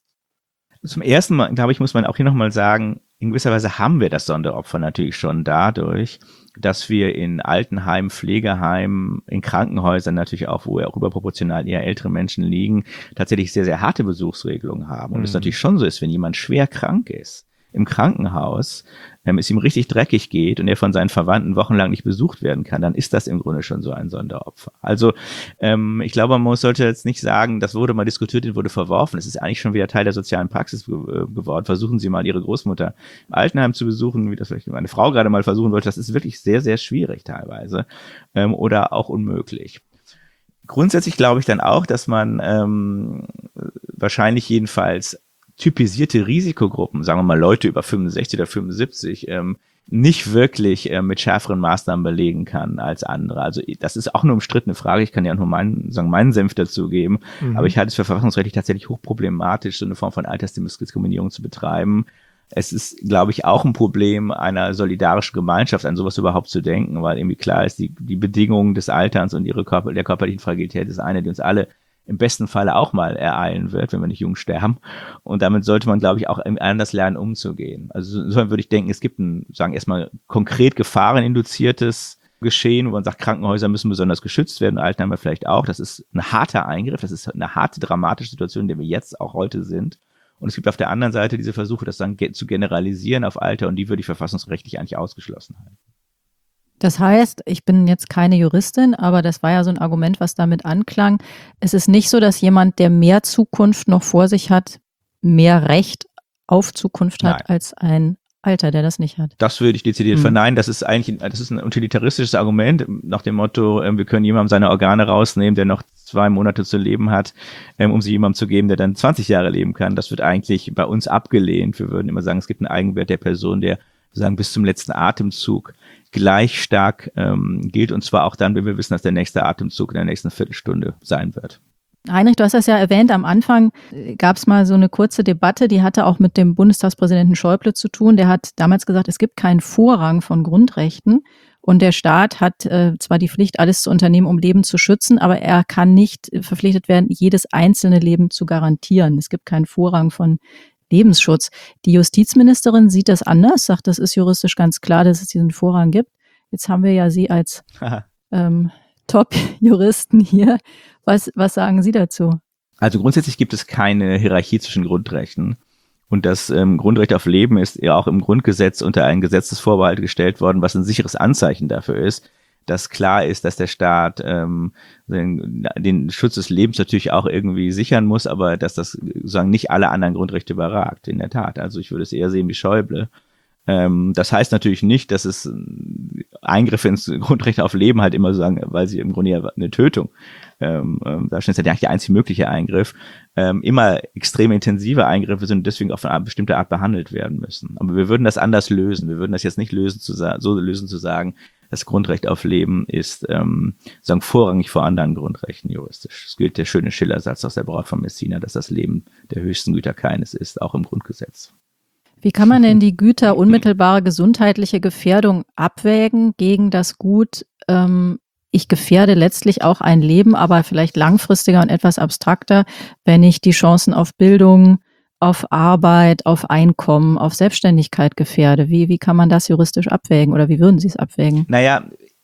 Zum ersten Mal, glaube ich, muss man auch hier nochmal sagen, in gewisser Weise haben wir das Sonderopfer natürlich schon dadurch, dass wir in Altenheimen, Pflegeheimen, in Krankenhäusern natürlich auch, wo ja auch überproportional eher ältere Menschen liegen, tatsächlich sehr, sehr harte Besuchsregelungen haben. Und es Mhm. natürlich schon so ist, wenn jemand schwer krank ist im Krankenhaus, ähm, es ihm richtig dreckig geht und er von seinen Verwandten wochenlang nicht besucht werden kann, dann ist das im Grunde schon so ein Sonderopfer. Also ähm, ich glaube, man sollte jetzt nicht sagen, das wurde mal diskutiert und wurde verworfen. Es ist eigentlich schon wieder Teil der sozialen Praxis ge- äh, geworden. Versuchen Sie mal, Ihre Großmutter im Altenheim zu besuchen, wie das vielleicht meine Frau gerade mal versuchen wollte. Das ist wirklich sehr, sehr schwierig teilweise ähm, oder auch unmöglich. Grundsätzlich glaube ich dann auch, dass man ähm, wahrscheinlich jedenfalls typisierte Risikogruppen, sagen wir mal Leute über fünfundsechzig oder fünfundsiebzig, ähm, nicht wirklich äh, mit schärferen Maßnahmen belegen kann als andere. Also das ist auch eine umstrittene Frage. Ich kann ja nur meinen, sagen, meinen Senf dazugeben. Mhm. Aber ich halte es für verfassungsrechtlich tatsächlich hochproblematisch, so eine Form von Altersdiskriminierung zu betreiben. Es ist, glaube ich, auch ein Problem einer solidarischen Gemeinschaft, an sowas überhaupt zu denken, weil irgendwie klar ist, die, die Bedingungen des Alterns und ihre Körper, der körperlichen Fragilität ist eine, die uns alle im besten Falle auch mal ereilen wird, wenn wir nicht jung sterben. Und damit sollte man, glaube ich, auch anders lernen, umzugehen. Also insofern würde ich denken, es gibt ein, sagen erstmal konkret gefahreninduziertes Geschehen, wo man sagt, Krankenhäuser müssen besonders geschützt werden, Altenheime vielleicht auch. Das ist ein harter Eingriff, das ist eine harte, dramatische Situation, in der wir jetzt auch heute sind. Und es gibt auf der anderen Seite diese Versuche, das dann ge- zu generalisieren auf Alter, und die würde ich verfassungsrechtlich eigentlich ausgeschlossen halten. Das heißt, ich bin jetzt keine Juristin, aber das war ja so ein Argument, was damit anklang. Es ist nicht so, dass jemand, der mehr Zukunft noch vor sich hat, mehr Recht auf Zukunft hat Nein. als ein Alter, der das nicht hat. Das würde ich dezidiert Hm. verneinen. Das ist eigentlich, das ist ein utilitaristisches Argument nach dem Motto, äh, wir können jemandem seine Organe rausnehmen, der noch zwei Monate zu leben hat, ähm, um sie jemandem zu geben, der dann zwanzig Jahre leben kann. Das wird eigentlich bei uns abgelehnt. Wir würden immer sagen, es gibt einen Eigenwert der Person, der sozusagen bis zum letzten Atemzug gleich stark ähm, gilt, und zwar auch dann, wenn wir wissen, dass der nächste Atemzug in der nächsten Viertelstunde sein wird. Heinrich, du hast das ja erwähnt, am Anfang gab es mal so eine kurze Debatte, die hatte auch mit dem Bundestagspräsidenten Schäuble zu tun. Der hat damals gesagt, es gibt keinen Vorrang von Grundrechten und der Staat hat äh, zwar die Pflicht, alles zu unternehmen, um Leben zu schützen, aber er kann nicht verpflichtet werden, jedes einzelne Leben zu garantieren. Es gibt keinen Vorrang von Lebensschutz. Die Justizministerin sieht das anders, sagt, das ist juristisch ganz klar, dass es diesen Vorrang gibt. Jetzt haben wir ja Sie als ähm, Top-Juristen hier. Was, was sagen Sie dazu? Also grundsätzlich gibt es keine Hierarchie zwischen Grundrechten. Und das ähm, Grundrecht auf Leben ist ja auch im Grundgesetz unter einen Gesetzesvorbehalt gestellt worden, was ein sicheres Anzeichen dafür ist, dass klar ist, dass der Staat ähm, den, den Schutz des Lebens natürlich auch irgendwie sichern muss, aber dass das sozusagen nicht alle anderen Grundrechte überragt, in der Tat. Also ich würde es eher sehen wie Schäuble. Ähm, das heißt natürlich nicht, dass es Eingriffe ins Grundrecht auf Leben halt immer so sagen, weil sie im Grunde ja eine Tötung ähm, ähm, da ist ja eigentlich der einzig mögliche Eingriff, ähm, immer extrem intensive Eingriffe sind und deswegen auf eine bestimmte Art behandelt werden müssen. Aber wir würden das anders lösen. Wir würden das jetzt nicht lösen, zu sa- so lösen zu sagen, das Grundrecht auf Leben ist ähm, sagen vorrangig vor anderen Grundrechten juristisch. Es gilt der schöne Schillersatz aus der Braut von Messina, dass das Leben der höchsten Güter keines ist, auch im Grundgesetz. Wie kann man denn die Güter unmittelbare gesundheitliche Gefährdung abwägen gegen das Gut, ähm, ich gefährde letztlich auch ein Leben, aber vielleicht langfristiger und etwas abstrakter, wenn ich die Chancen auf Bildung, auf Arbeit, auf Einkommen, auf Selbstständigkeit gefährde? Wie, wie kann man das juristisch abwägen oder wie würden Sie es abwägen? Naja,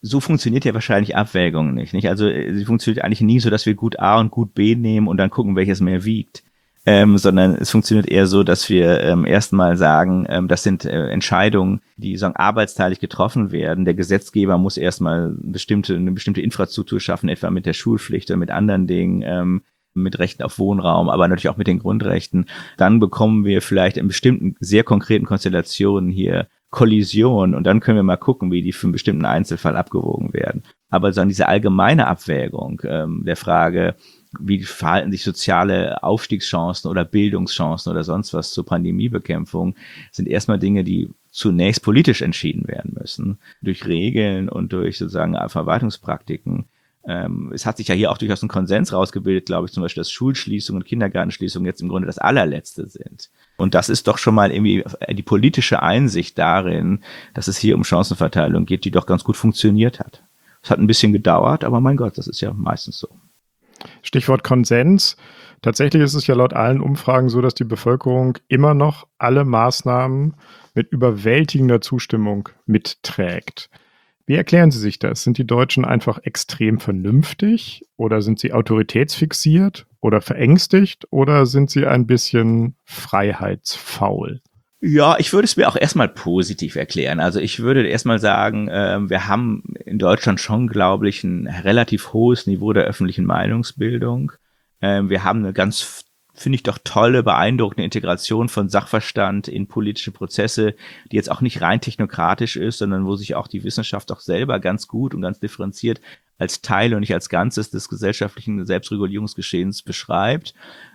so funktioniert ja wahrscheinlich Abwägung nicht, nicht? Also sie funktioniert eigentlich nie so, dass wir gut A und gut B nehmen und dann gucken, welches mehr wiegt. Ähm, sondern es funktioniert eher so, dass wir ähm, erstmal sagen, ähm, das sind äh, Entscheidungen, die sagen, arbeitsteilig getroffen werden. Der Gesetzgeber muss erstmal bestimmte, eine bestimmte Infrastruktur schaffen, etwa mit der Schulpflicht oder mit anderen Dingen, ähm, mit Rechten auf Wohnraum, aber natürlich auch mit den Grundrechten. Dann bekommen wir vielleicht in bestimmten, sehr konkreten Konstellationen hier Kollision und dann können wir mal gucken, wie die für einen bestimmten Einzelfall abgewogen werden. Aber so an diese allgemeine Abwägung ähm, der Frage, wie verhalten sich soziale Aufstiegschancen oder Bildungschancen oder sonst was zur Pandemiebekämpfung, sind erstmal Dinge, die zunächst politisch entschieden werden müssen, durch Regeln und durch sozusagen Verwaltungspraktiken. Ähm, es hat sich ja hier auch durchaus ein Konsens rausgebildet, glaube ich, zum Beispiel, dass Schulschließungen und Kindergartenschließungen jetzt im Grunde das allerletzte sind. Und das ist doch schon mal irgendwie die politische Einsicht darin, dass es hier um Chancenverteilung geht, die doch ganz gut funktioniert hat. Es hat ein bisschen gedauert, aber mein Gott, das ist ja meistens so. Stichwort Konsens. Tatsächlich ist es ja laut allen Umfragen so, dass die Bevölkerung immer noch alle Maßnahmen mit überwältigender Zustimmung mitträgt. Wie erklären Sie sich das? Sind die Deutschen einfach extrem vernünftig oder sind sie autoritätsfixiert oder verängstigt oder sind sie ein bisschen freiheitsfaul? Ja, ich würde es mir auch erstmal positiv erklären. Also ich würde erstmal sagen, äh, wir haben in Deutschland schon, glaube ich, ein relativ hohes Niveau der öffentlichen Meinungsbildung. Äh, wir haben eine ganz, finde ich doch tolle, beeindruckende Integration von Sachverstand in politische Prozesse, die jetzt auch nicht rein technokratisch ist, sondern wo sich auch die Wissenschaft auch selber ganz gut und ganz differenziert als Teil und nicht als Ganzes des gesellschaftlichen Selbstregulierungsgeschehens beschreibt.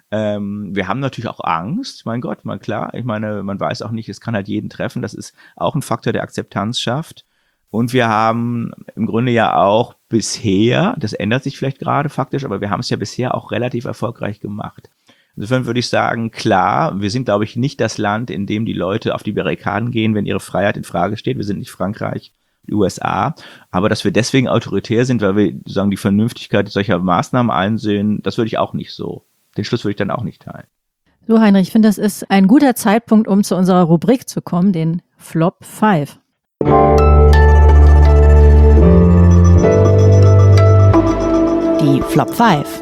Ähm, wir haben natürlich auch Angst, mein Gott, mal klar, ich meine, man weiß auch nicht, es kann halt jeden treffen, das ist auch ein Faktor, der Akzeptanz schafft. Und wir haben im Grunde ja auch bisher, das ändert sich vielleicht gerade faktisch, aber wir haben es ja bisher auch relativ erfolgreich gemacht. Insofern würde ich sagen, klar, wir sind, glaube ich, nicht das Land, in dem die Leute auf die Barrikaden gehen, wenn ihre Freiheit in Frage steht. Wir sind nicht Frankreich, die U S A, aber dass wir deswegen autoritär sind, weil wir sagen, die Vernünftigkeit solcher Maßnahmen einsehen, das würde ich auch nicht so. Den Schluss würde ich dann auch nicht teilen. So, Heinrich, ich finde, das ist ein guter Zeitpunkt, um zu unserer Rubrik zu kommen, den Flop fünf. Die Flop fünf.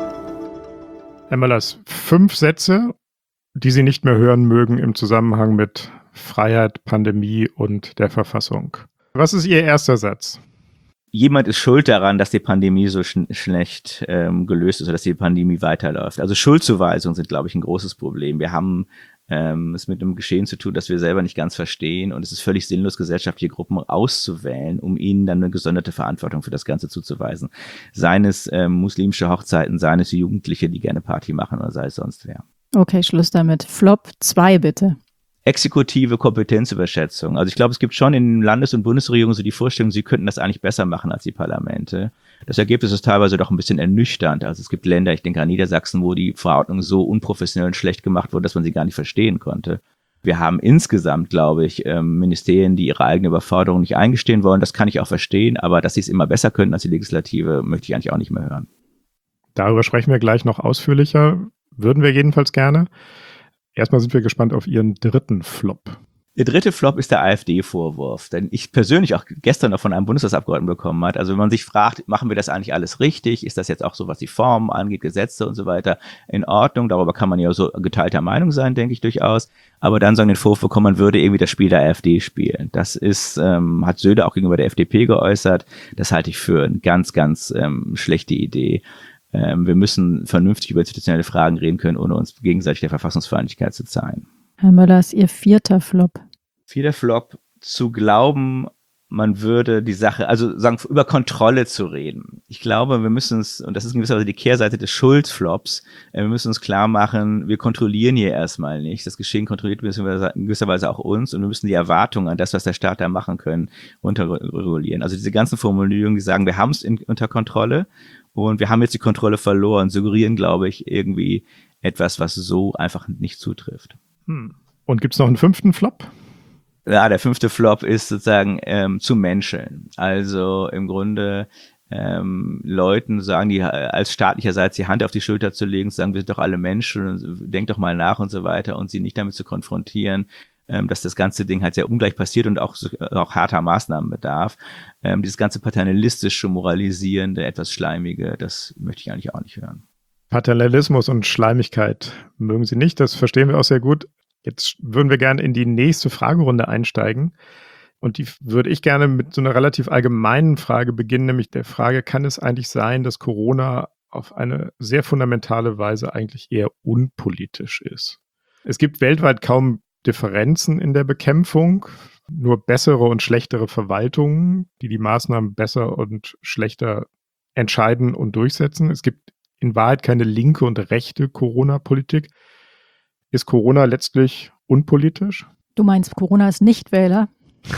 Herr Möllers, fünf Sätze, die Sie nicht mehr hören mögen im Zusammenhang mit Freiheit, Pandemie und der Verfassung. Was ist Ihr erster Satz? Jemand ist schuld daran, dass die Pandemie so sch- schlecht ähm, gelöst ist oder dass die Pandemie weiterläuft. Also Schuldzuweisungen sind, glaube ich, ein großes Problem. Wir haben ähm, es mit einem Geschehen zu tun, das wir selber nicht ganz verstehen und es ist völlig sinnlos, gesellschaftliche Gruppen auszuwählen, um ihnen dann eine gesonderte Verantwortung für das Ganze zuzuweisen. Seien es ähm, muslimische Hochzeiten, seien es Jugendliche, die gerne Party machen oder sei es sonst wer. Okay, Schluss damit. Flop zwei bitte. Exekutive Kompetenzüberschätzung. Also ich glaube, es gibt schon in Landes- und Bundesregierungen so die Vorstellung, sie könnten das eigentlich besser machen als die Parlamente. Das Ergebnis ist teilweise doch ein bisschen ernüchternd. Also es gibt Länder, ich denke an Niedersachsen, wo die Verordnung so unprofessionell und schlecht gemacht wurde, dass man sie gar nicht verstehen konnte. Wir haben insgesamt, glaube ich, Ministerien, die ihre eigene Überforderung nicht eingestehen wollen. Das kann ich auch verstehen, aber dass sie es immer besser könnten als die Legislative, möchte ich eigentlich auch nicht mehr hören. Darüber sprechen wir gleich noch ausführlicher. Würden wir jedenfalls gerne. Erstmal sind wir gespannt auf Ihren dritten Flop. Der dritte Flop ist der AfD-Vorwurf, den ich persönlich auch gestern noch von einem Bundestagsabgeordneten bekommen habe. Also wenn man sich fragt, machen wir das eigentlich alles richtig? Ist das jetzt auch so, was die Formen angeht, Gesetze und so weiter, in Ordnung? Darüber kann man ja so geteilter Meinung sein, denke ich durchaus. Aber dann sagen den Vorwurf bekommen, man würde irgendwie das Spiel der AfD spielen. Das ist, ähm, hat Söder auch gegenüber der F D P geäußert. Das halte ich für eine ganz, ganz ähm, schlechte Idee. Wir müssen vernünftig über institutionelle Fragen reden können, ohne uns gegenseitig der Verfassungsfeindlichkeit zu zeigen. Herr Möllers, Ihr vierter Flop. Vierter Flop, zu glauben, man würde die Sache, also sagen, über Kontrolle zu reden. Ich glaube, wir müssen uns, und das ist in gewisser Weise die Kehrseite des Schuldflops, wir müssen uns klar machen, wir kontrollieren hier erstmal nicht. Das Geschehen kontrolliert in gewisser Weise auch uns und wir müssen die Erwartungen an das, was der Staat da machen können, runterregulieren. Also diese ganzen Formulierungen, die sagen, wir haben es unter Kontrolle, und wir haben jetzt die Kontrolle verloren, suggerieren, glaube ich, irgendwie etwas, was so einfach nicht zutrifft. Hm. Und gibt es noch einen fünften Flop? Ja, der fünfte Flop ist sozusagen ähm, zu menscheln. Also im Grunde ähm, Leuten sagen, die als staatlicherseits die Hand auf die Schulter zu legen, zu sagen, wir sind doch alle Menschen, denkt doch mal nach und so weiter und sie nicht damit zu konfrontieren, ähm, dass das ganze Ding halt sehr ungleich passiert und auch, auch harter Maßnahmen bedarf. Ähm, dieses ganze paternalistische, moralisierende, etwas schleimige, das möchte ich eigentlich auch nicht hören. Paternalismus und Schleimigkeit mögen Sie nicht, das verstehen wir auch sehr gut. Jetzt würden wir gerne in die nächste Fragerunde einsteigen. Und die würde ich gerne mit so einer relativ allgemeinen Frage beginnen, nämlich der Frage, kann es eigentlich sein, dass Corona auf eine sehr fundamentale Weise eigentlich eher unpolitisch ist? Es gibt weltweit kaum Differenzen in der Bekämpfung, nur bessere und schlechtere Verwaltungen, die die Maßnahmen besser und schlechter entscheiden und durchsetzen. Es gibt in Wahrheit keine linke und rechte Corona-Politik. Ist Corona letztlich unpolitisch? Du meinst, Corona ist Nichtwähler?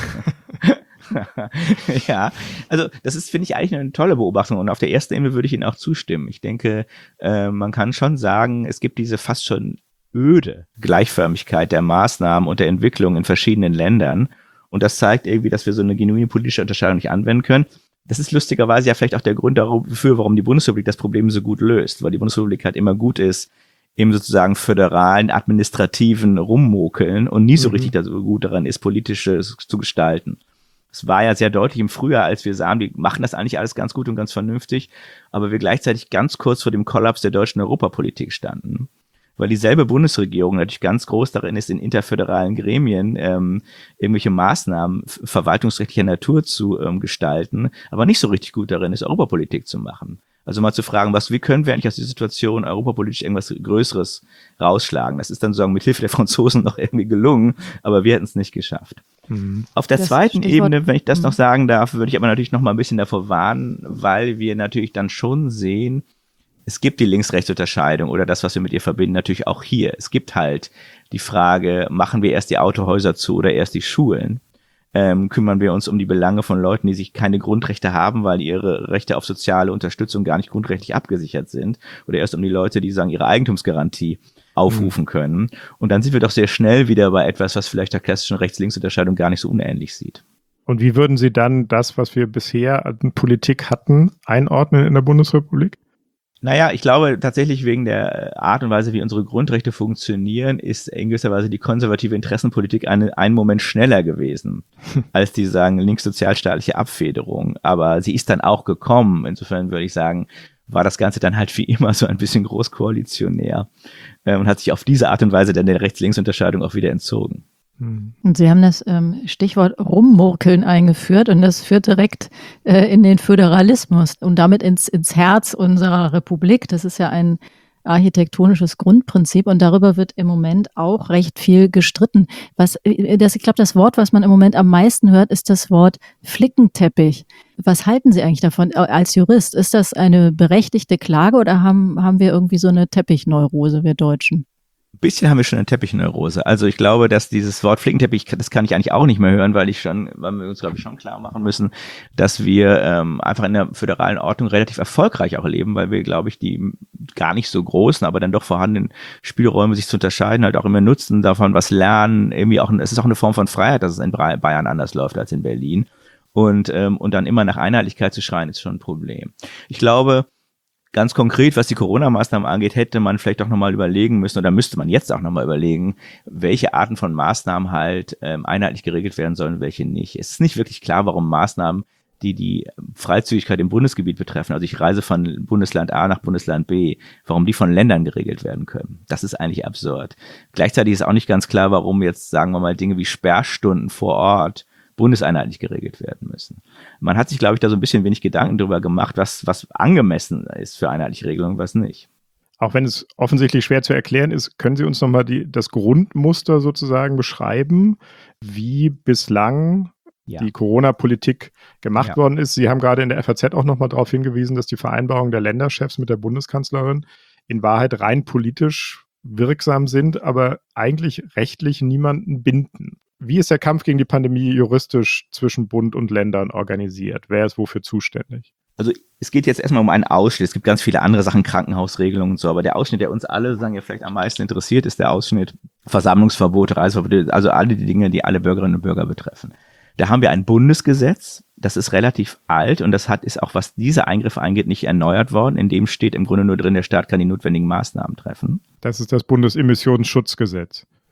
Ja, also das ist, finde ich, eigentlich eine tolle Beobachtung und auf der ersten Ebene würde ich Ihnen auch zustimmen. Ich denke, äh, man kann schon sagen, es gibt diese fast schon öde Gleichförmigkeit der Maßnahmen und der Entwicklung in verschiedenen Ländern und das zeigt irgendwie, dass wir so eine genuine politische Unterscheidung nicht anwenden können. Das ist lustigerweise ja vielleicht auch der Grund dafür, warum die Bundesrepublik das Problem so gut löst, weil die Bundesrepublik halt immer gut ist, im sozusagen föderalen, administrativen Rummokeln und nie so mhm. richtig so gut daran ist, politisches zu gestalten. Es war ja sehr deutlich im Frühjahr, als wir sahen, die machen das eigentlich alles ganz gut und ganz vernünftig, aber wir gleichzeitig ganz kurz vor dem Kollaps der deutschen Europapolitik standen. Weil dieselbe Bundesregierung natürlich ganz groß darin ist, in interföderalen Gremien ähm, irgendwelche Maßnahmen verwaltungsrechtlicher Natur zu ähm, gestalten, aber nicht so richtig gut darin ist, Europapolitik zu machen. Also mal zu fragen, was, wie können wir eigentlich aus dieser Situation europapolitisch irgendwas Größeres rausschlagen? Das ist dann sozusagen mit Hilfe der Franzosen noch irgendwie gelungen, aber wir hätten es nicht geschafft. Mhm. Auf der das zweiten Stichwort, Ebene, wenn ich das mhm. noch sagen darf, würde ich aber natürlich noch mal ein bisschen davor warnen, weil wir natürlich dann schon sehen, es gibt die Links-Rechts-Unterscheidung oder das, was wir mit ihr verbinden, natürlich auch hier. Es gibt halt die Frage, machen wir erst die Autohäuser zu oder erst die Schulen? Ähm, kümmern wir uns um die Belange von Leuten, die sich keine Grundrechte haben, weil ihre Rechte auf soziale Unterstützung gar nicht grundrechtlich abgesichert sind? Oder erst um die Leute, die sagen, ihre Eigentumsgarantie aufrufen können? Und dann sind wir doch sehr schnell wieder bei etwas, was vielleicht der klassischen Rechts-Links-Unterscheidung gar nicht so unähnlich sieht. Und wie würden Sie dann das, was wir bisher an Politik hatten, einordnen in der Bundesrepublik? Naja, ich glaube tatsächlich wegen der Art und Weise, wie unsere Grundrechte funktionieren, ist in gewisser Weise die konservative Interessenpolitik eine, einen Moment schneller gewesen als die, sagen, linkssozialstaatliche Abfederung. Aber sie ist dann auch gekommen. Insofern würde ich sagen, war das Ganze dann halt wie immer so ein bisschen großkoalitionär äh, und hat sich auf diese Art und Weise dann der Rechts-Links-Unterscheidung auch wieder entzogen. Und Sie haben das ähm, Stichwort Rummurkeln eingeführt und das führt direkt äh, in den Föderalismus und damit ins, ins Herz unserer Republik. Das ist ja ein architektonisches Grundprinzip und darüber wird im Moment auch recht viel gestritten. Was, das, ich glaube, das Wort, was man im Moment am meisten hört, ist das Wort Flickenteppich. Was halten Sie eigentlich davon als Jurist? Ist das eine berechtigte Klage oder haben, haben wir irgendwie so eine Teppichneurose, wir Deutschen? Ein bisschen haben wir schon eine Teppichneurose. Also ich glaube, dass dieses Wort Flickenteppich, das kann ich eigentlich auch nicht mehr hören, weil ich schon, weil wir uns, glaube ich, schon klar machen müssen, dass wir ähm, einfach in der föderalen Ordnung relativ erfolgreich auch leben, weil wir, glaube ich, die gar nicht so großen, aber dann doch vorhandenen Spielräume, sich zu unterscheiden, halt auch immer nutzen, davon was lernen. Irgendwie auch, es ist auch eine Form von Freiheit, dass es in Bayern anders läuft als in Berlin. Und, ähm, und dann immer nach Einheitlichkeit zu schreien, ist schon ein Problem. Ich glaube, ganz konkret, was die Corona-Maßnahmen angeht, hätte man vielleicht auch nochmal überlegen müssen oder müsste man jetzt auch nochmal überlegen, welche Arten von Maßnahmen halt ähm, einheitlich geregelt werden sollen und welche nicht. Es ist nicht wirklich klar, warum Maßnahmen, die die Freizügigkeit im Bundesgebiet betreffen, also ich reise von Bundesland A nach Bundesland B, warum die von Ländern geregelt werden können. Das ist eigentlich absurd. Gleichzeitig ist auch nicht ganz klar, warum jetzt, sagen wir mal, Dinge wie Sperrstunden vor Ort bundeseinheitlich geregelt werden müssen. Man hat sich, glaube ich, da so ein bisschen wenig Gedanken darüber gemacht, was, was angemessen ist für einheitliche Regelungen, was nicht. Auch wenn es offensichtlich schwer zu erklären ist, können Sie uns nochmal die, das Grundmuster sozusagen beschreiben, wie bislang ja. die Corona-Politik gemacht ja. worden ist? Sie haben gerade in der F A Z auch nochmal darauf hingewiesen, dass die Vereinbarungen der Länderchefs mit der Bundeskanzlerin in Wahrheit rein politisch wirksam sind, aber eigentlich rechtlich niemanden binden. Wie ist der Kampf gegen die Pandemie juristisch zwischen Bund und Ländern organisiert? Wer ist wofür zuständig? Also es geht jetzt erstmal um einen Ausschnitt. Es gibt ganz viele andere Sachen, Krankenhausregelungen und so, aber der Ausschnitt, der uns alle, sagen wir, vielleicht am meisten interessiert, ist der Ausschnitt Versammlungsverbot, Reiseverbot, also alle die Dinge, die alle Bürgerinnen und Bürger betreffen. Da haben wir ein Bundesgesetz, das ist relativ alt und das hat ist auch, was diese Eingriffe angeht, nicht erneuert worden. In dem steht im Grunde nur drin, der Staat kann die notwendigen Maßnahmen treffen. Das ist das Bundesemissionsschutzgesetz.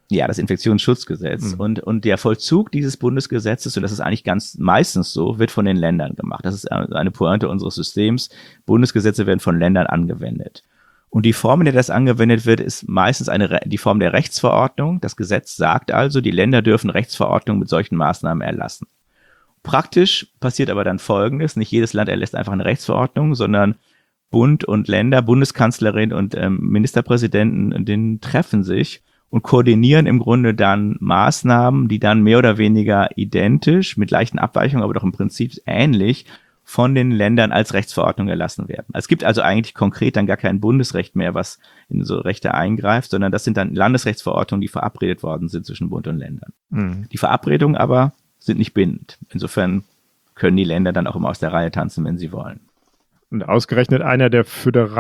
Ja, das Infektionsschutzgesetz. Mhm. Und, und der Vollzug dieses Bundesgesetzes, und das ist eigentlich ganz meistens so, wird von den Ländern gemacht. Das ist eine Pointe unseres Systems. Bundesgesetze werden von Ländern angewendet. Und die Form, in der das angewendet wird, ist meistens eine, die Form der Rechtsverordnung. Das Gesetz sagt also, die Länder dürfen Rechtsverordnungen mit solchen Maßnahmen erlassen. Praktisch passiert aber dann Folgendes. Nicht jedes Land erlässt einfach eine Rechtsverordnung, sondern Bund und Länder, Bundeskanzlerin und ähm, Ministerpräsidenten, denen treffen sich und koordinieren im Grunde dann Maßnahmen, die dann mehr oder weniger identisch, mit leichten Abweichungen, aber doch im Prinzip ähnlich, von den Ländern als Rechtsverordnung erlassen werden. Es gibt also eigentlich konkret dann gar kein Bundesrecht mehr, was in so Rechte eingreift, sondern das sind dann Landesrechtsverordnungen, die verabredet worden sind zwischen Bund und Ländern. Mhm. Die Verabredungen aber sind nicht bindend. Insofern können die Länder dann auch immer aus der Reihe tanzen, wenn sie wollen. Und ausgerechnet einer der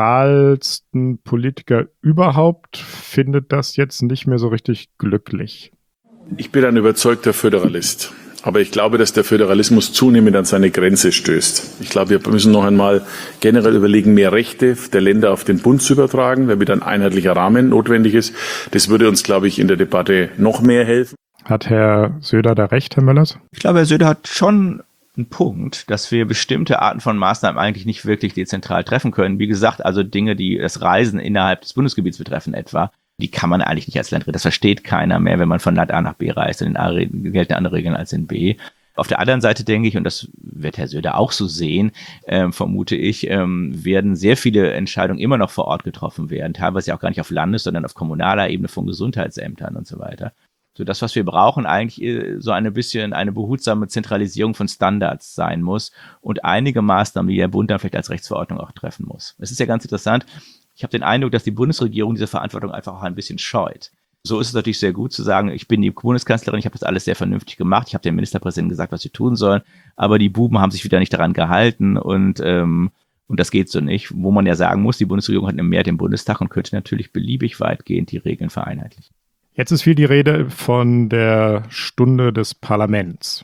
föderalsten Politiker überhaupt findet das jetzt nicht mehr so richtig glücklich. Ich bin ein überzeugter Föderalist. Aber ich glaube, dass der Föderalismus zunehmend an seine Grenze stößt. Ich glaube, wir müssen noch einmal generell überlegen, mehr Rechte der Länder auf den Bund zu übertragen, damit ein einheitlicher Rahmen notwendig ist. Das würde uns, glaube ich, in der Debatte noch mehr helfen. Hat Herr Söder da recht, Herr Möllers? Ich glaube, Herr Söder hat schon einen Punkt, dass wir bestimmte Arten von Maßnahmen eigentlich nicht wirklich dezentral treffen können. Wie gesagt, also Dinge, die das Reisen innerhalb des Bundesgebiets betreffen etwa, die kann man eigentlich nicht als Land regeln. Das versteht keiner mehr, wenn man von Land A nach B reist. In A gelten andere Regeln als in B. Auf der anderen Seite denke ich, und das wird Herr Söder auch so sehen, ähm, vermute ich, ähm, werden sehr viele Entscheidungen immer noch vor Ort getroffen werden. Teilweise auch gar nicht auf Landes-, sondern auf kommunaler Ebene von Gesundheitsämtern und so weiter. So das, was wir brauchen, eigentlich so eine bisschen eine behutsame Zentralisierung von Standards sein muss und einige Maßnahmen, die der Bund dann vielleicht als Rechtsverordnung auch treffen muss. Es ist ja ganz interessant. Ich habe den Eindruck, dass die Bundesregierung diese Verantwortung einfach auch ein bisschen scheut. So ist es natürlich sehr gut zu sagen, ich bin die Bundeskanzlerin, ich habe das alles sehr vernünftig gemacht, ich habe dem Ministerpräsidenten gesagt, was sie tun sollen, aber die Buben haben sich wieder nicht daran gehalten und ähm, und das geht so nicht. Wo man ja sagen muss, die Bundesregierung hat eine Mehrheit im Bundestag und könnte natürlich beliebig weitgehend die Regeln vereinheitlichen. Jetzt ist viel die Rede von der Stunde des Parlaments.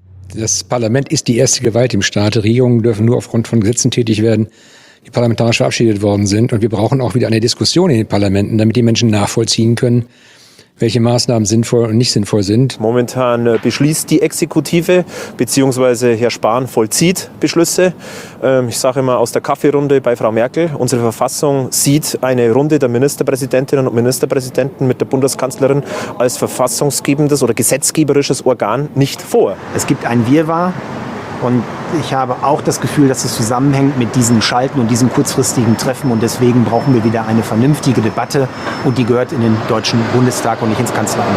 Das Parlament ist die erste Gewalt im Staat. Regierungen dürfen nur aufgrund von Gesetzen tätig werden, die parlamentarisch verabschiedet worden sind. Und wir brauchen auch wieder eine Diskussion in den Parlamenten, damit die Menschen nachvollziehen können, welche Maßnahmen sinnvoll und nicht sinnvoll sind. Momentan äh, beschließt die Exekutive, beziehungsweise Herr Spahn vollzieht Beschlüsse. Ähm, ich sage immer aus der Kaffeerunde bei Frau Merkel. Unsere Verfassung sieht eine Runde der Ministerpräsidentinnen und Ministerpräsidenten mit der Bundeskanzlerin als verfassungsgebendes oder gesetzgeberisches Organ nicht vor. Es gibt ein Wirrwarr. Und ich habe auch das Gefühl, dass es zusammenhängt mit diesen Schalten und diesen kurzfristigen Treffen. Und deswegen brauchen wir wieder eine vernünftige Debatte. Und die gehört in den Deutschen Bundestag und nicht ins Kanzleramt.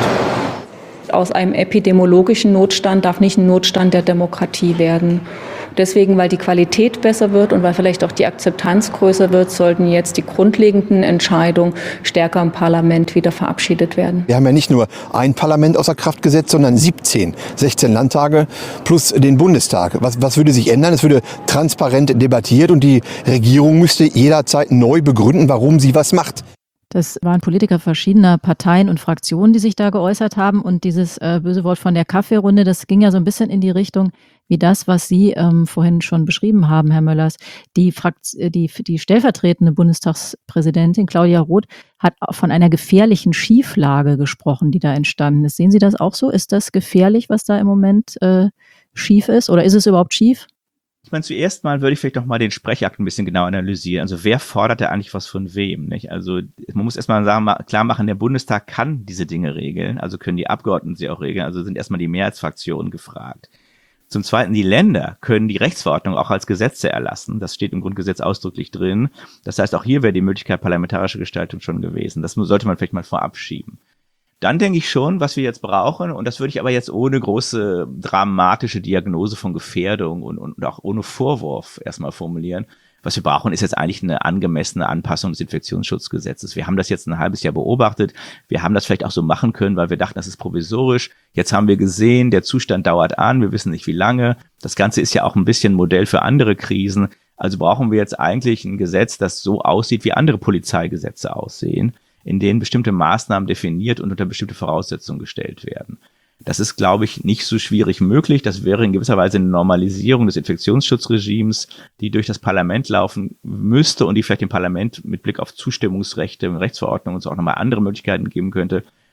Aus einem epidemiologischen Notstand darf nicht ein Notstand der Demokratie werden. Deswegen, weil die Qualität besser wird und weil vielleicht auch die Akzeptanz größer wird, sollten jetzt die grundlegenden Entscheidungen stärker im Parlament wieder verabschiedet werden. Wir haben ja nicht nur ein Parlament außer Kraft gesetzt, sondern siebzehn, sechzehn Landtage plus den Bundestag. Was, was würde sich ändern? Es würde transparent debattiert und die Regierung müsste jederzeit neu begründen, warum sie was macht. Das waren Politiker verschiedener Parteien und Fraktionen, die sich da geäußert haben. Und dieses äh, böse Wort von der Kaffeerunde, das ging ja so ein bisschen in die Richtung wie das, was Sie ähm, vorhin schon beschrieben haben, Herr Möllers. Die, Frakt- die, die stellvertretende Bundestagspräsidentin Claudia Roth hat von einer gefährlichen Schieflage gesprochen, die da entstanden ist. Sehen Sie das auch so? Ist das gefährlich, was da im Moment äh, schief ist? Oder ist es überhaupt schief? Ich meine, zuerst mal würde ich vielleicht noch mal den Sprechakt ein bisschen genau analysieren. Also wer fordert da eigentlich was von wem? Nicht? Also man muss erstmal sagen, klar machen, der Bundestag kann diese Dinge regeln, also können die Abgeordneten sie auch regeln, also sind erstmal die Mehrheitsfraktionen gefragt. Zum Zweiten, die Länder können die Rechtsverordnung auch als Gesetze erlassen. Das steht im Grundgesetz ausdrücklich drin. Das heißt, auch hier wäre die Möglichkeit parlamentarische Gestaltung schon gewesen. Das sollte man vielleicht mal vorab schieben. Dann denke ich schon, was wir jetzt brauchen, und das würde ich aber jetzt ohne große dramatische Diagnose von Gefährdung und, und auch ohne Vorwurf erstmal formulieren. Was wir brauchen, ist jetzt eigentlich eine angemessene Anpassung des Infektionsschutzgesetzes. Wir haben das jetzt ein halbes Jahr beobachtet. Wir haben das vielleicht auch so machen können, weil wir dachten, das ist provisorisch. Jetzt haben wir gesehen, der Zustand dauert an. Wir wissen nicht, wie lange. Das Ganze ist ja auch ein bisschen Modell für andere Krisen. Also brauchen wir jetzt eigentlich ein Gesetz, das so aussieht, wie andere Polizeigesetze aussehen, in denen bestimmte Maßnahmen definiert und unter bestimmte Voraussetzungen gestellt werden. Das ist, glaube ich, nicht so schwierig möglich. Das wäre in gewisser Weise eine Normalisierung des Infektionsschutzregimes, die durch das Parlament laufen müsste und die vielleicht dem Parlament mit Blick auf Zustimmungsrechte, Rechtsverordnungen und so auch nochmal andere Möglichkeiten geben könnte.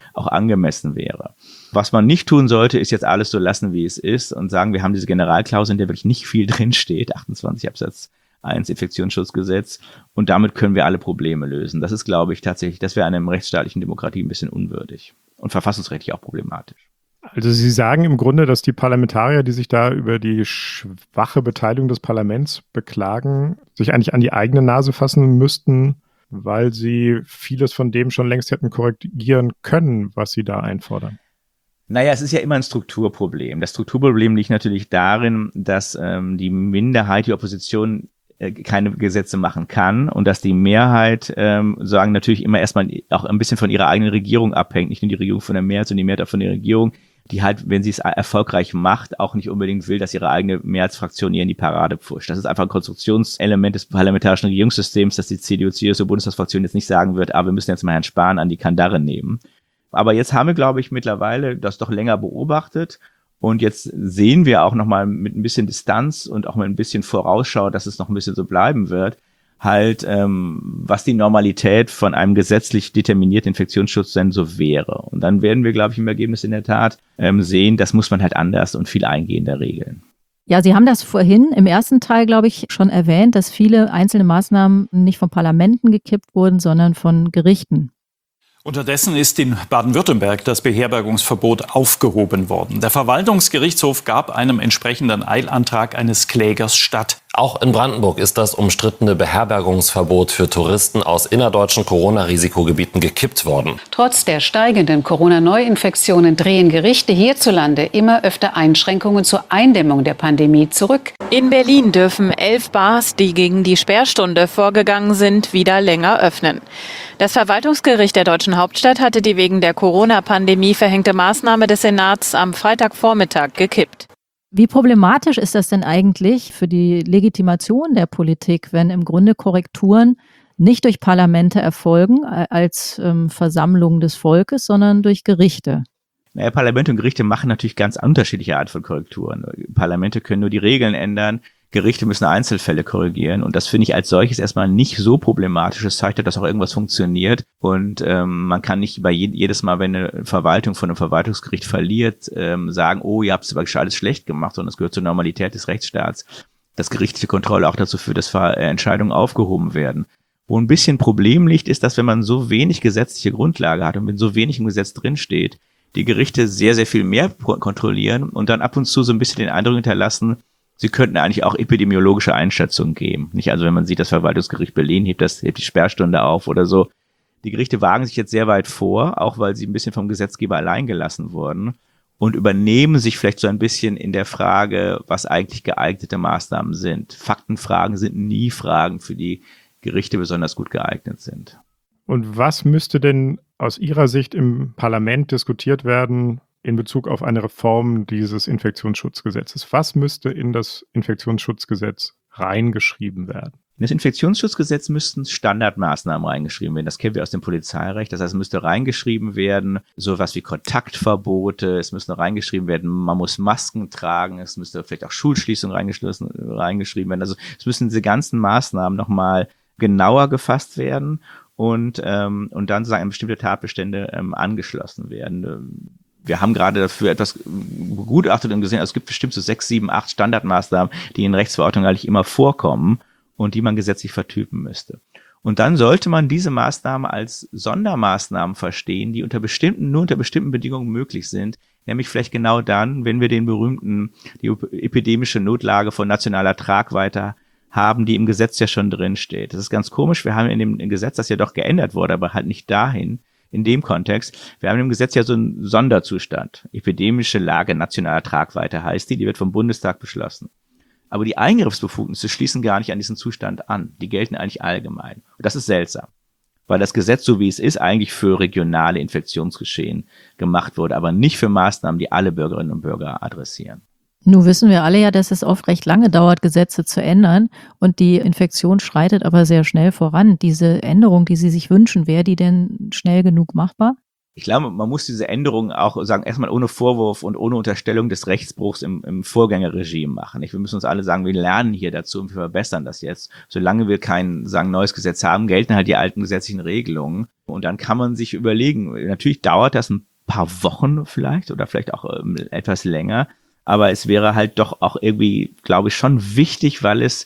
auch angemessen wäre. Was man nicht tun sollte, ist jetzt alles so lassen, wie es ist und sagen, wir haben diese Generalklausel, in der wirklich nicht viel drin steht, achtundzwanzig Absatz eins Infektionsschutzgesetz, und damit können wir alle Probleme lösen. Das ist, glaube ich, tatsächlich, das wäre einer rechtsstaatlichen Demokratie ein bisschen unwürdig und verfassungsrechtlich auch problematisch. Also Sie sagen im Grunde, dass die Parlamentarier, die sich da über die schwache Beteiligung des Parlaments beklagen, sich eigentlich an die eigene Nase fassen müssten, weil sie vieles von dem schon längst hätten korrigieren können, was sie da einfordern. Naja, es ist ja immer ein Strukturproblem. Das Strukturproblem liegt natürlich darin, dass ähm, die Minderheit, die Opposition, äh, keine Gesetze machen kann und dass die Mehrheit, ähm, sagen, natürlich immer erstmal auch ein bisschen von ihrer eigenen Regierung abhängt. Nicht nur die Regierung von der Mehrheit, sondern die Mehrheit auch von der Regierung, die halt, wenn sie es erfolgreich macht, auch nicht unbedingt will, dass ihre eigene Mehrheitsfraktion ihr in die Parade pfuscht. Das ist einfach ein Konstruktionselement des parlamentarischen Regierungssystems, dass die C D U, C S U-Bundestagsfraktion jetzt nicht sagen wird, aber wir müssen jetzt mal Herrn Spahn an die Kandare nehmen. Aber jetzt haben wir, glaube ich, mittlerweile das doch länger beobachtet und jetzt sehen wir auch nochmal mit ein bisschen Distanz und auch mit ein bisschen Vorausschau, dass es noch ein bisschen so bleiben wird, halt, ähm, was die Normalität von einem gesetzlich determinierten Infektionsschutz denn so wäre. Und dann werden wir, glaube ich, im Ergebnis in der Tat ähm, sehen, das muss man halt anders und viel eingehender regeln. Ja, Sie haben das vorhin im ersten Teil, glaube ich, schon erwähnt, dass viele einzelne Maßnahmen nicht von Parlamenten gekippt wurden, sondern von Gerichten. Unterdessen ist in Baden-Württemberg das Beherbergungsverbot aufgehoben worden. Der Verwaltungsgerichtshof gab einem entsprechenden Eilantrag eines Klägers statt. Auch in Brandenburg ist das umstrittene Beherbergungsverbot für Touristen aus innerdeutschen Corona-Risikogebieten gekippt worden. Trotz der steigenden Corona-Neuinfektionen drehen Gerichte hierzulande immer öfter Einschränkungen zur Eindämmung der Pandemie zurück. In Berlin dürfen elf Bars, die gegen die Sperrstunde vorgegangen sind, wieder länger öffnen. Das Verwaltungsgericht der deutschen Hauptstadt hatte die wegen der Corona-Pandemie verhängte Maßnahme des Senats am Freitagvormittag gekippt. Wie problematisch ist das denn eigentlich für die Legitimation der Politik, wenn im Grunde Korrekturen nicht durch Parlamente erfolgen als ähm, Versammlung des Volkes, sondern durch Gerichte? Naja, Parlamente und Gerichte machen natürlich ganz unterschiedliche Art von Korrekturen. Parlamente können nur die Regeln ändern, Gerichte müssen Einzelfälle korrigieren und das finde ich als solches erstmal nicht so problematisch. Es zeigt ja, dass auch irgendwas funktioniert und ähm, man kann nicht bei je- jedes Mal, wenn eine Verwaltung von einem Verwaltungsgericht verliert, ähm, sagen, oh, ihr habt es aber alles schlecht gemacht, sondern es gehört zur Normalität des Rechtsstaats, dass gerichtliche Kontrolle auch dazu führt, dass Ver- äh, Entscheidungen aufgehoben werden. Wo ein bisschen Problem liegt, ist, dass wenn man so wenig gesetzliche Grundlage hat und wenn so wenig im Gesetz drinsteht, die Gerichte sehr, sehr viel mehr kontrollieren und dann ab und zu so ein bisschen den Eindruck hinterlassen, sie könnten eigentlich auch epidemiologische Einschätzungen geben. Nicht, also wenn man sieht, das Verwaltungsgericht Berlin hebt das, hebt die Sperrstunde auf oder so. Die Gerichte wagen sich jetzt sehr weit vor, auch weil sie ein bisschen vom Gesetzgeber allein gelassen wurden und übernehmen sich vielleicht so ein bisschen in der Frage, was eigentlich geeignete Maßnahmen sind. Faktenfragen sind nie Fragen, für die Gerichte besonders gut geeignet sind. Und was müsste denn aus Ihrer Sicht im Parlament diskutiert werden in Bezug auf eine Reform dieses Infektionsschutzgesetzes? Was müsste in das Infektionsschutzgesetz reingeschrieben werden? In das Infektionsschutzgesetz müssten Standardmaßnahmen reingeschrieben werden. Das kennen wir aus dem Polizeirecht. Das heißt, es müsste reingeschrieben werden, sowas wie Kontaktverbote. Es müsste reingeschrieben werden, man muss Masken tragen. Es müsste vielleicht auch Schulschließung reingeschrieben werden. Also es müssen diese ganzen Maßnahmen nochmal genauer gefasst werden und, ähm, und dann sagen bestimmte Tatbestände ähm, angeschlossen werden. Wir haben gerade dafür etwas begutachtet und gesehen, also es gibt bestimmt so sechs, sieben, acht Standardmaßnahmen, die in Rechtsverordnungen eigentlich immer vorkommen und die man gesetzlich vertypen müsste. Und dann sollte man diese Maßnahmen als Sondermaßnahmen verstehen, die unter bestimmten, nur unter bestimmten Bedingungen möglich sind, nämlich vielleicht genau dann, wenn wir den berühmten, die epidemische Notlage von nationaler Tragweite haben, die im Gesetz ja schon drin steht. Das ist ganz komisch, wir haben in dem Gesetz, das ja doch geändert wurde, aber halt nicht dahin, in dem Kontext. Wir haben im Gesetz ja so einen Sonderzustand. Epidemische Lage nationaler Tragweite heißt die, die wird vom Bundestag beschlossen. Aber die Eingriffsbefugnisse schließen gar nicht an diesen Zustand an. Die gelten eigentlich allgemein. Und das ist seltsam, weil das Gesetz, so wie es ist, eigentlich für regionale Infektionsgeschehen gemacht wurde, aber nicht für Maßnahmen, die alle Bürgerinnen und Bürger adressieren. Nun wissen wir alle ja, dass es oft recht lange dauert, Gesetze zu ändern und die Infektion schreitet aber sehr schnell voran. Diese Änderung, die Sie sich wünschen, wäre die denn schnell genug machbar? Ich glaube, man muss diese Änderungen auch sagen, erstmal ohne Vorwurf und ohne Unterstellung des Rechtsbruchs im, im Vorgängerregime machen. Wir müssen uns alle sagen, wir lernen hier dazu und wir verbessern das jetzt. Solange wir kein, sagen, neues Gesetz haben, gelten halt die alten gesetzlichen Regelungen. Und dann kann man sich überlegen, natürlich dauert das ein paar Wochen vielleicht oder vielleicht auch ähm, etwas länger. Aber es wäre halt doch auch irgendwie, glaube ich, schon wichtig, weil es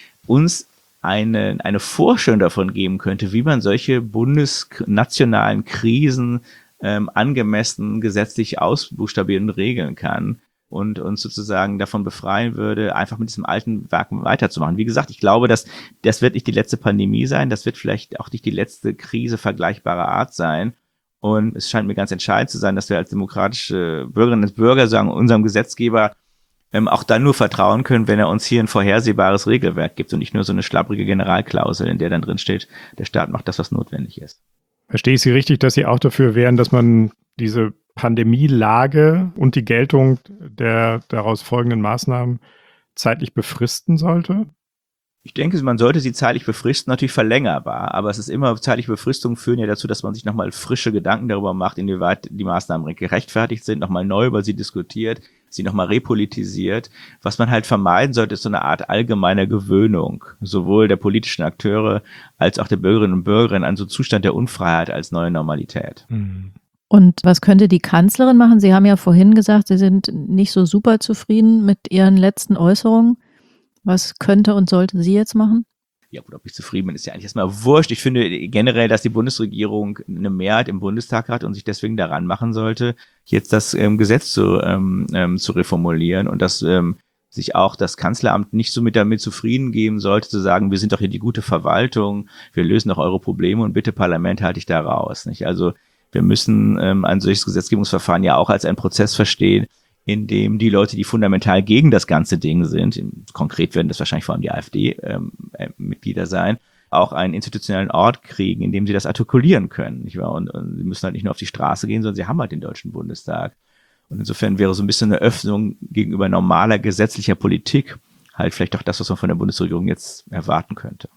uns eine, eine Vorstellung davon geben könnte, wie man solche bundesnationalen Krisen ähm, angemessen gesetzlich ausbuchstabieren und regeln kann und uns sozusagen davon befreien würde, einfach mit diesem alten Werk weiterzumachen. Wie gesagt, ich glaube, dass das wird nicht die letzte Pandemie sein, das wird vielleicht auch nicht die letzte Krise vergleichbarer Art sein. Und es scheint mir ganz entscheidend zu sein, dass wir als demokratische Bürgerinnen und Bürger sagen, unserem Gesetzgeber ähm, auch dann nur vertrauen können, wenn er uns hier ein vorhersehbares Regelwerk gibt und nicht nur so eine schlapprige Generalklausel, in der dann drin steht, der Staat macht das, was notwendig ist. Verstehe ich Sie richtig, dass Sie auch dafür wären, dass man diese Pandemielage und die Geltung der daraus folgenden Maßnahmen zeitlich befristen sollte? Ich denke, man sollte sie zeitlich befristen, natürlich verlängerbar, aber es ist immer, zeitliche Befristungen führen ja dazu, dass man sich nochmal frische Gedanken darüber macht, inwieweit die Maßnahmen gerechtfertigt sind, nochmal neu über sie diskutiert, sie nochmal repolitisiert. Was man halt vermeiden sollte, ist so eine Art allgemeiner Gewöhnung, sowohl der politischen Akteure als auch der Bürgerinnen und Bürger an so einen Zustand der Unfreiheit als neue Normalität. Mhm. Und was könnte die Kanzlerin machen? Sie haben ja vorhin gesagt, Sie sind nicht so super zufrieden mit Ihren letzten Äußerungen. Was könnte und sollte sie jetzt machen? Ja gut, ob ich zufrieden bin, ist ja eigentlich erstmal wurscht. Ich finde generell, dass die Bundesregierung eine Mehrheit im Bundestag hat und sich deswegen daran machen sollte, jetzt das ähm, Gesetz zu, ähm, ähm, zu reformulieren und dass ähm, sich auch das Kanzleramt nicht so mit damit zufrieden geben sollte, zu sagen, wir sind doch hier die gute Verwaltung, wir lösen doch eure Probleme und bitte Parlament halte ich da raus. Nicht? Also wir müssen ähm, ein solches Gesetzgebungsverfahren ja auch als einen Prozess verstehen, in dem die Leute, die fundamental gegen das ganze Ding sind, konkret werden das wahrscheinlich vor allem die AfD-Mitglieder ähm, sein, auch einen institutionellen Ort kriegen, in dem sie das artikulieren können. Nicht wahr? Und, und sie müssen halt nicht nur auf die Straße gehen, sondern sie haben halt den Deutschen Bundestag. Und insofern wäre so ein bisschen eine Öffnung gegenüber normaler gesetzlicher Politik halt vielleicht auch das, was man von der Bundesregierung jetzt erwarten könnte.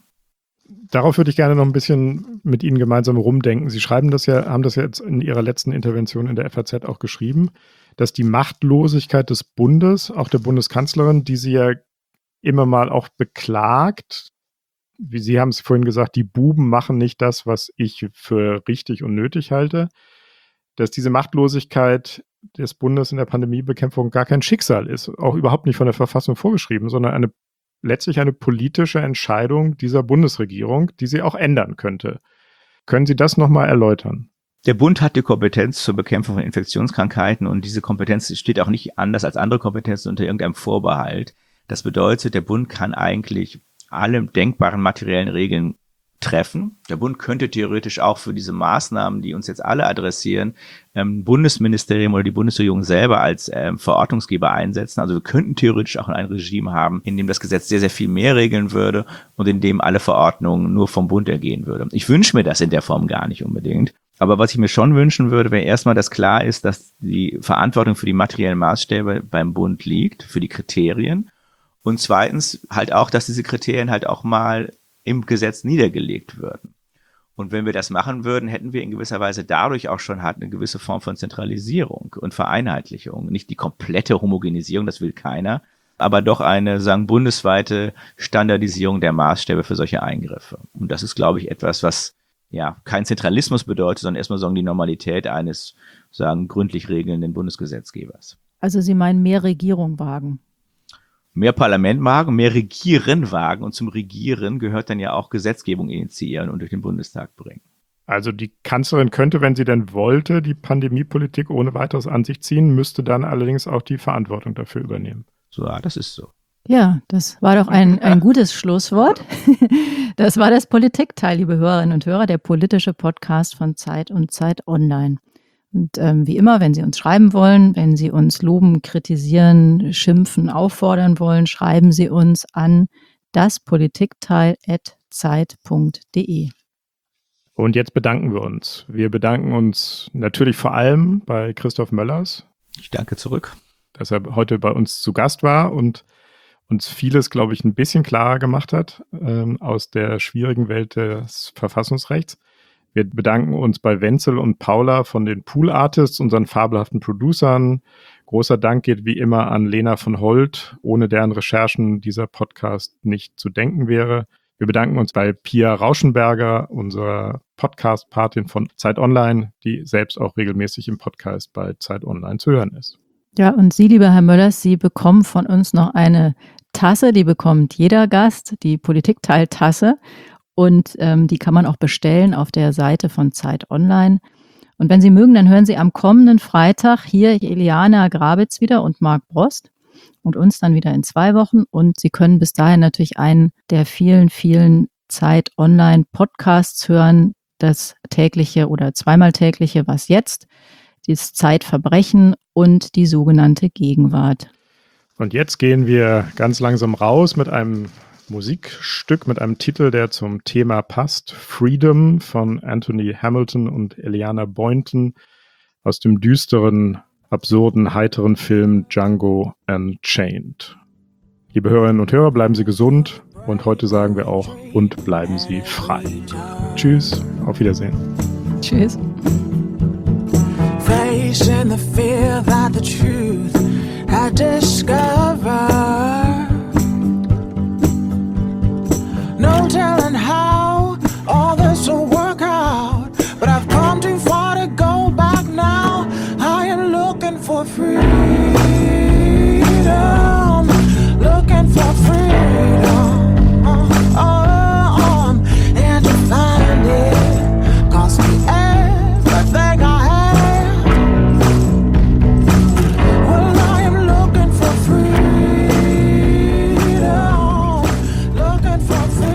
Darauf würde ich gerne noch ein bisschen mit Ihnen gemeinsam rumdenken. Sie schreiben das ja, haben das ja jetzt in Ihrer letzten Intervention in der F A Z auch geschrieben, dass die Machtlosigkeit des Bundes, auch der Bundeskanzlerin, die sie ja immer mal auch beklagt, wie Sie haben es vorhin gesagt, die Buben machen nicht das, was ich für richtig und nötig halte, dass diese Machtlosigkeit des Bundes in der Pandemiebekämpfung gar kein Schicksal ist, auch überhaupt nicht von der Verfassung vorgeschrieben, sondern eine letztlich eine politische Entscheidung dieser Bundesregierung, die sie auch ändern könnte. Können Sie das nochmal erläutern? Der Bund hat die Kompetenz zur Bekämpfung von Infektionskrankheiten und diese Kompetenz steht auch nicht anders als andere Kompetenzen unter irgendeinem Vorbehalt. Das bedeutet, der Bund kann eigentlich alle denkbaren materiellen Regeln treffen. Der Bund könnte theoretisch auch für diese Maßnahmen, die uns jetzt alle adressieren, ähm, Bundesministerium oder die Bundesregierung selber als ähm, Verordnungsgeber einsetzen. Also wir könnten theoretisch auch ein Regime haben, in dem das Gesetz sehr, sehr viel mehr regeln würde und in dem alle Verordnungen nur vom Bund ergehen würde. Ich wünsche mir das in der Form gar nicht unbedingt. Aber was ich mir schon wünschen würde, wäre erstmal, dass klar ist, dass die Verantwortung für die materiellen Maßstäbe beim Bund liegt, für die Kriterien. Und zweitens halt auch, dass diese Kriterien halt auch mal im Gesetz niedergelegt würden. Und wenn wir das machen würden, hätten wir in gewisser Weise dadurch auch schon halt eine gewisse Form von Zentralisierung und Vereinheitlichung. Nicht die komplette Homogenisierung, das will keiner, aber doch eine, sagen, bundesweite Standardisierung der Maßstäbe für solche Eingriffe. Und das ist, glaube ich, etwas, was ja kein Zentralismus bedeutet, sondern erstmal sagen die Normalität eines, sagen, gründlich regelnden Bundesgesetzgebers. Also Sie meinen mehr Regierung wagen? Mehr Parlament wagen, mehr Regieren wagen und zum Regieren gehört dann ja auch Gesetzgebung initiieren und durch den Bundestag bringen. Also die Kanzlerin könnte, wenn sie denn wollte, die Pandemiepolitik ohne weiteres an sich ziehen, müsste dann allerdings auch die Verantwortung dafür übernehmen. So, ja, das ist so. Ja, das war doch ein, ein gutes Schlusswort. Das war das Politikteil, liebe Hörerinnen und Hörer, der politische Podcast von Zeit und Zeit Online. Und ähm, wie immer, wenn Sie uns schreiben wollen, wenn Sie uns loben, kritisieren, schimpfen, auffordern wollen, schreiben Sie uns an daspolitikteil at zeit punkt de. Und jetzt bedanken wir uns. Wir bedanken uns natürlich vor allem bei Christoph Möllers. Ich danke zurück. Dass er heute bei uns zu Gast war und uns vieles, glaube ich, ein bisschen klarer gemacht hat ähm, aus der schwierigen Welt des Verfassungsrechts. Wir bedanken uns bei Wenzel und Paula von den Pool Artists, unseren fabelhaften Producern. Großer Dank geht wie immer an Lena von Holt, ohne deren Recherchen dieser Podcast nicht zu denken wäre. Wir bedanken uns bei Pia Rauschenberger, unserer Podcast-Patin von Zeit Online, die selbst auch regelmäßig im Podcast bei Zeit Online zu hören ist. Ja, und Sie, lieber Herr Möllers, Sie bekommen von uns noch eine Tasse, die bekommt jeder Gast, die Politikteil-Tasse. Und ähm, die kann man auch bestellen auf der Seite von Zeit Online. Und wenn Sie mögen, dann hören Sie am kommenden Freitag hier Eliana Grabitz wieder und Marc Brost und uns dann wieder in zwei Wochen. Und Sie können bis dahin natürlich einen der vielen, vielen Zeit Online Podcasts hören, das tägliche oder zweimal tägliche Was jetzt, das Zeitverbrechen und die sogenannte Gegenwart. Und jetzt gehen wir ganz langsam raus mit einem Musikstück mit einem Titel, der zum Thema passt. Freedom von Anthony Hamilton und Eliana Boynton aus dem düsteren, absurden, heiteren Film Django Unchained. Liebe Hörerinnen und Hörer, bleiben Sie gesund und heute sagen wir auch, und bleiben Sie frei. Tschüss, auf Wiedersehen. Tschüss. Facing the fear that the truth I discovered. No telling how all this will work out, but I've come too far to go back now. I am looking for freedom, looking for freedom, oh, oh, oh, and to find it cost me everything I have. Well, I am looking for freedom, looking for freedom.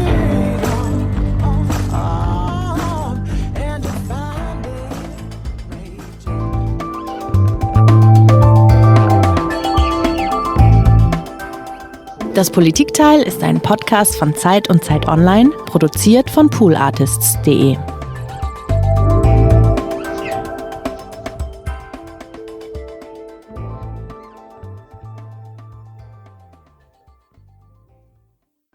Das Politikteil ist ein Podcast von Zeit und Zeit Online, produziert von pool artists punkt de.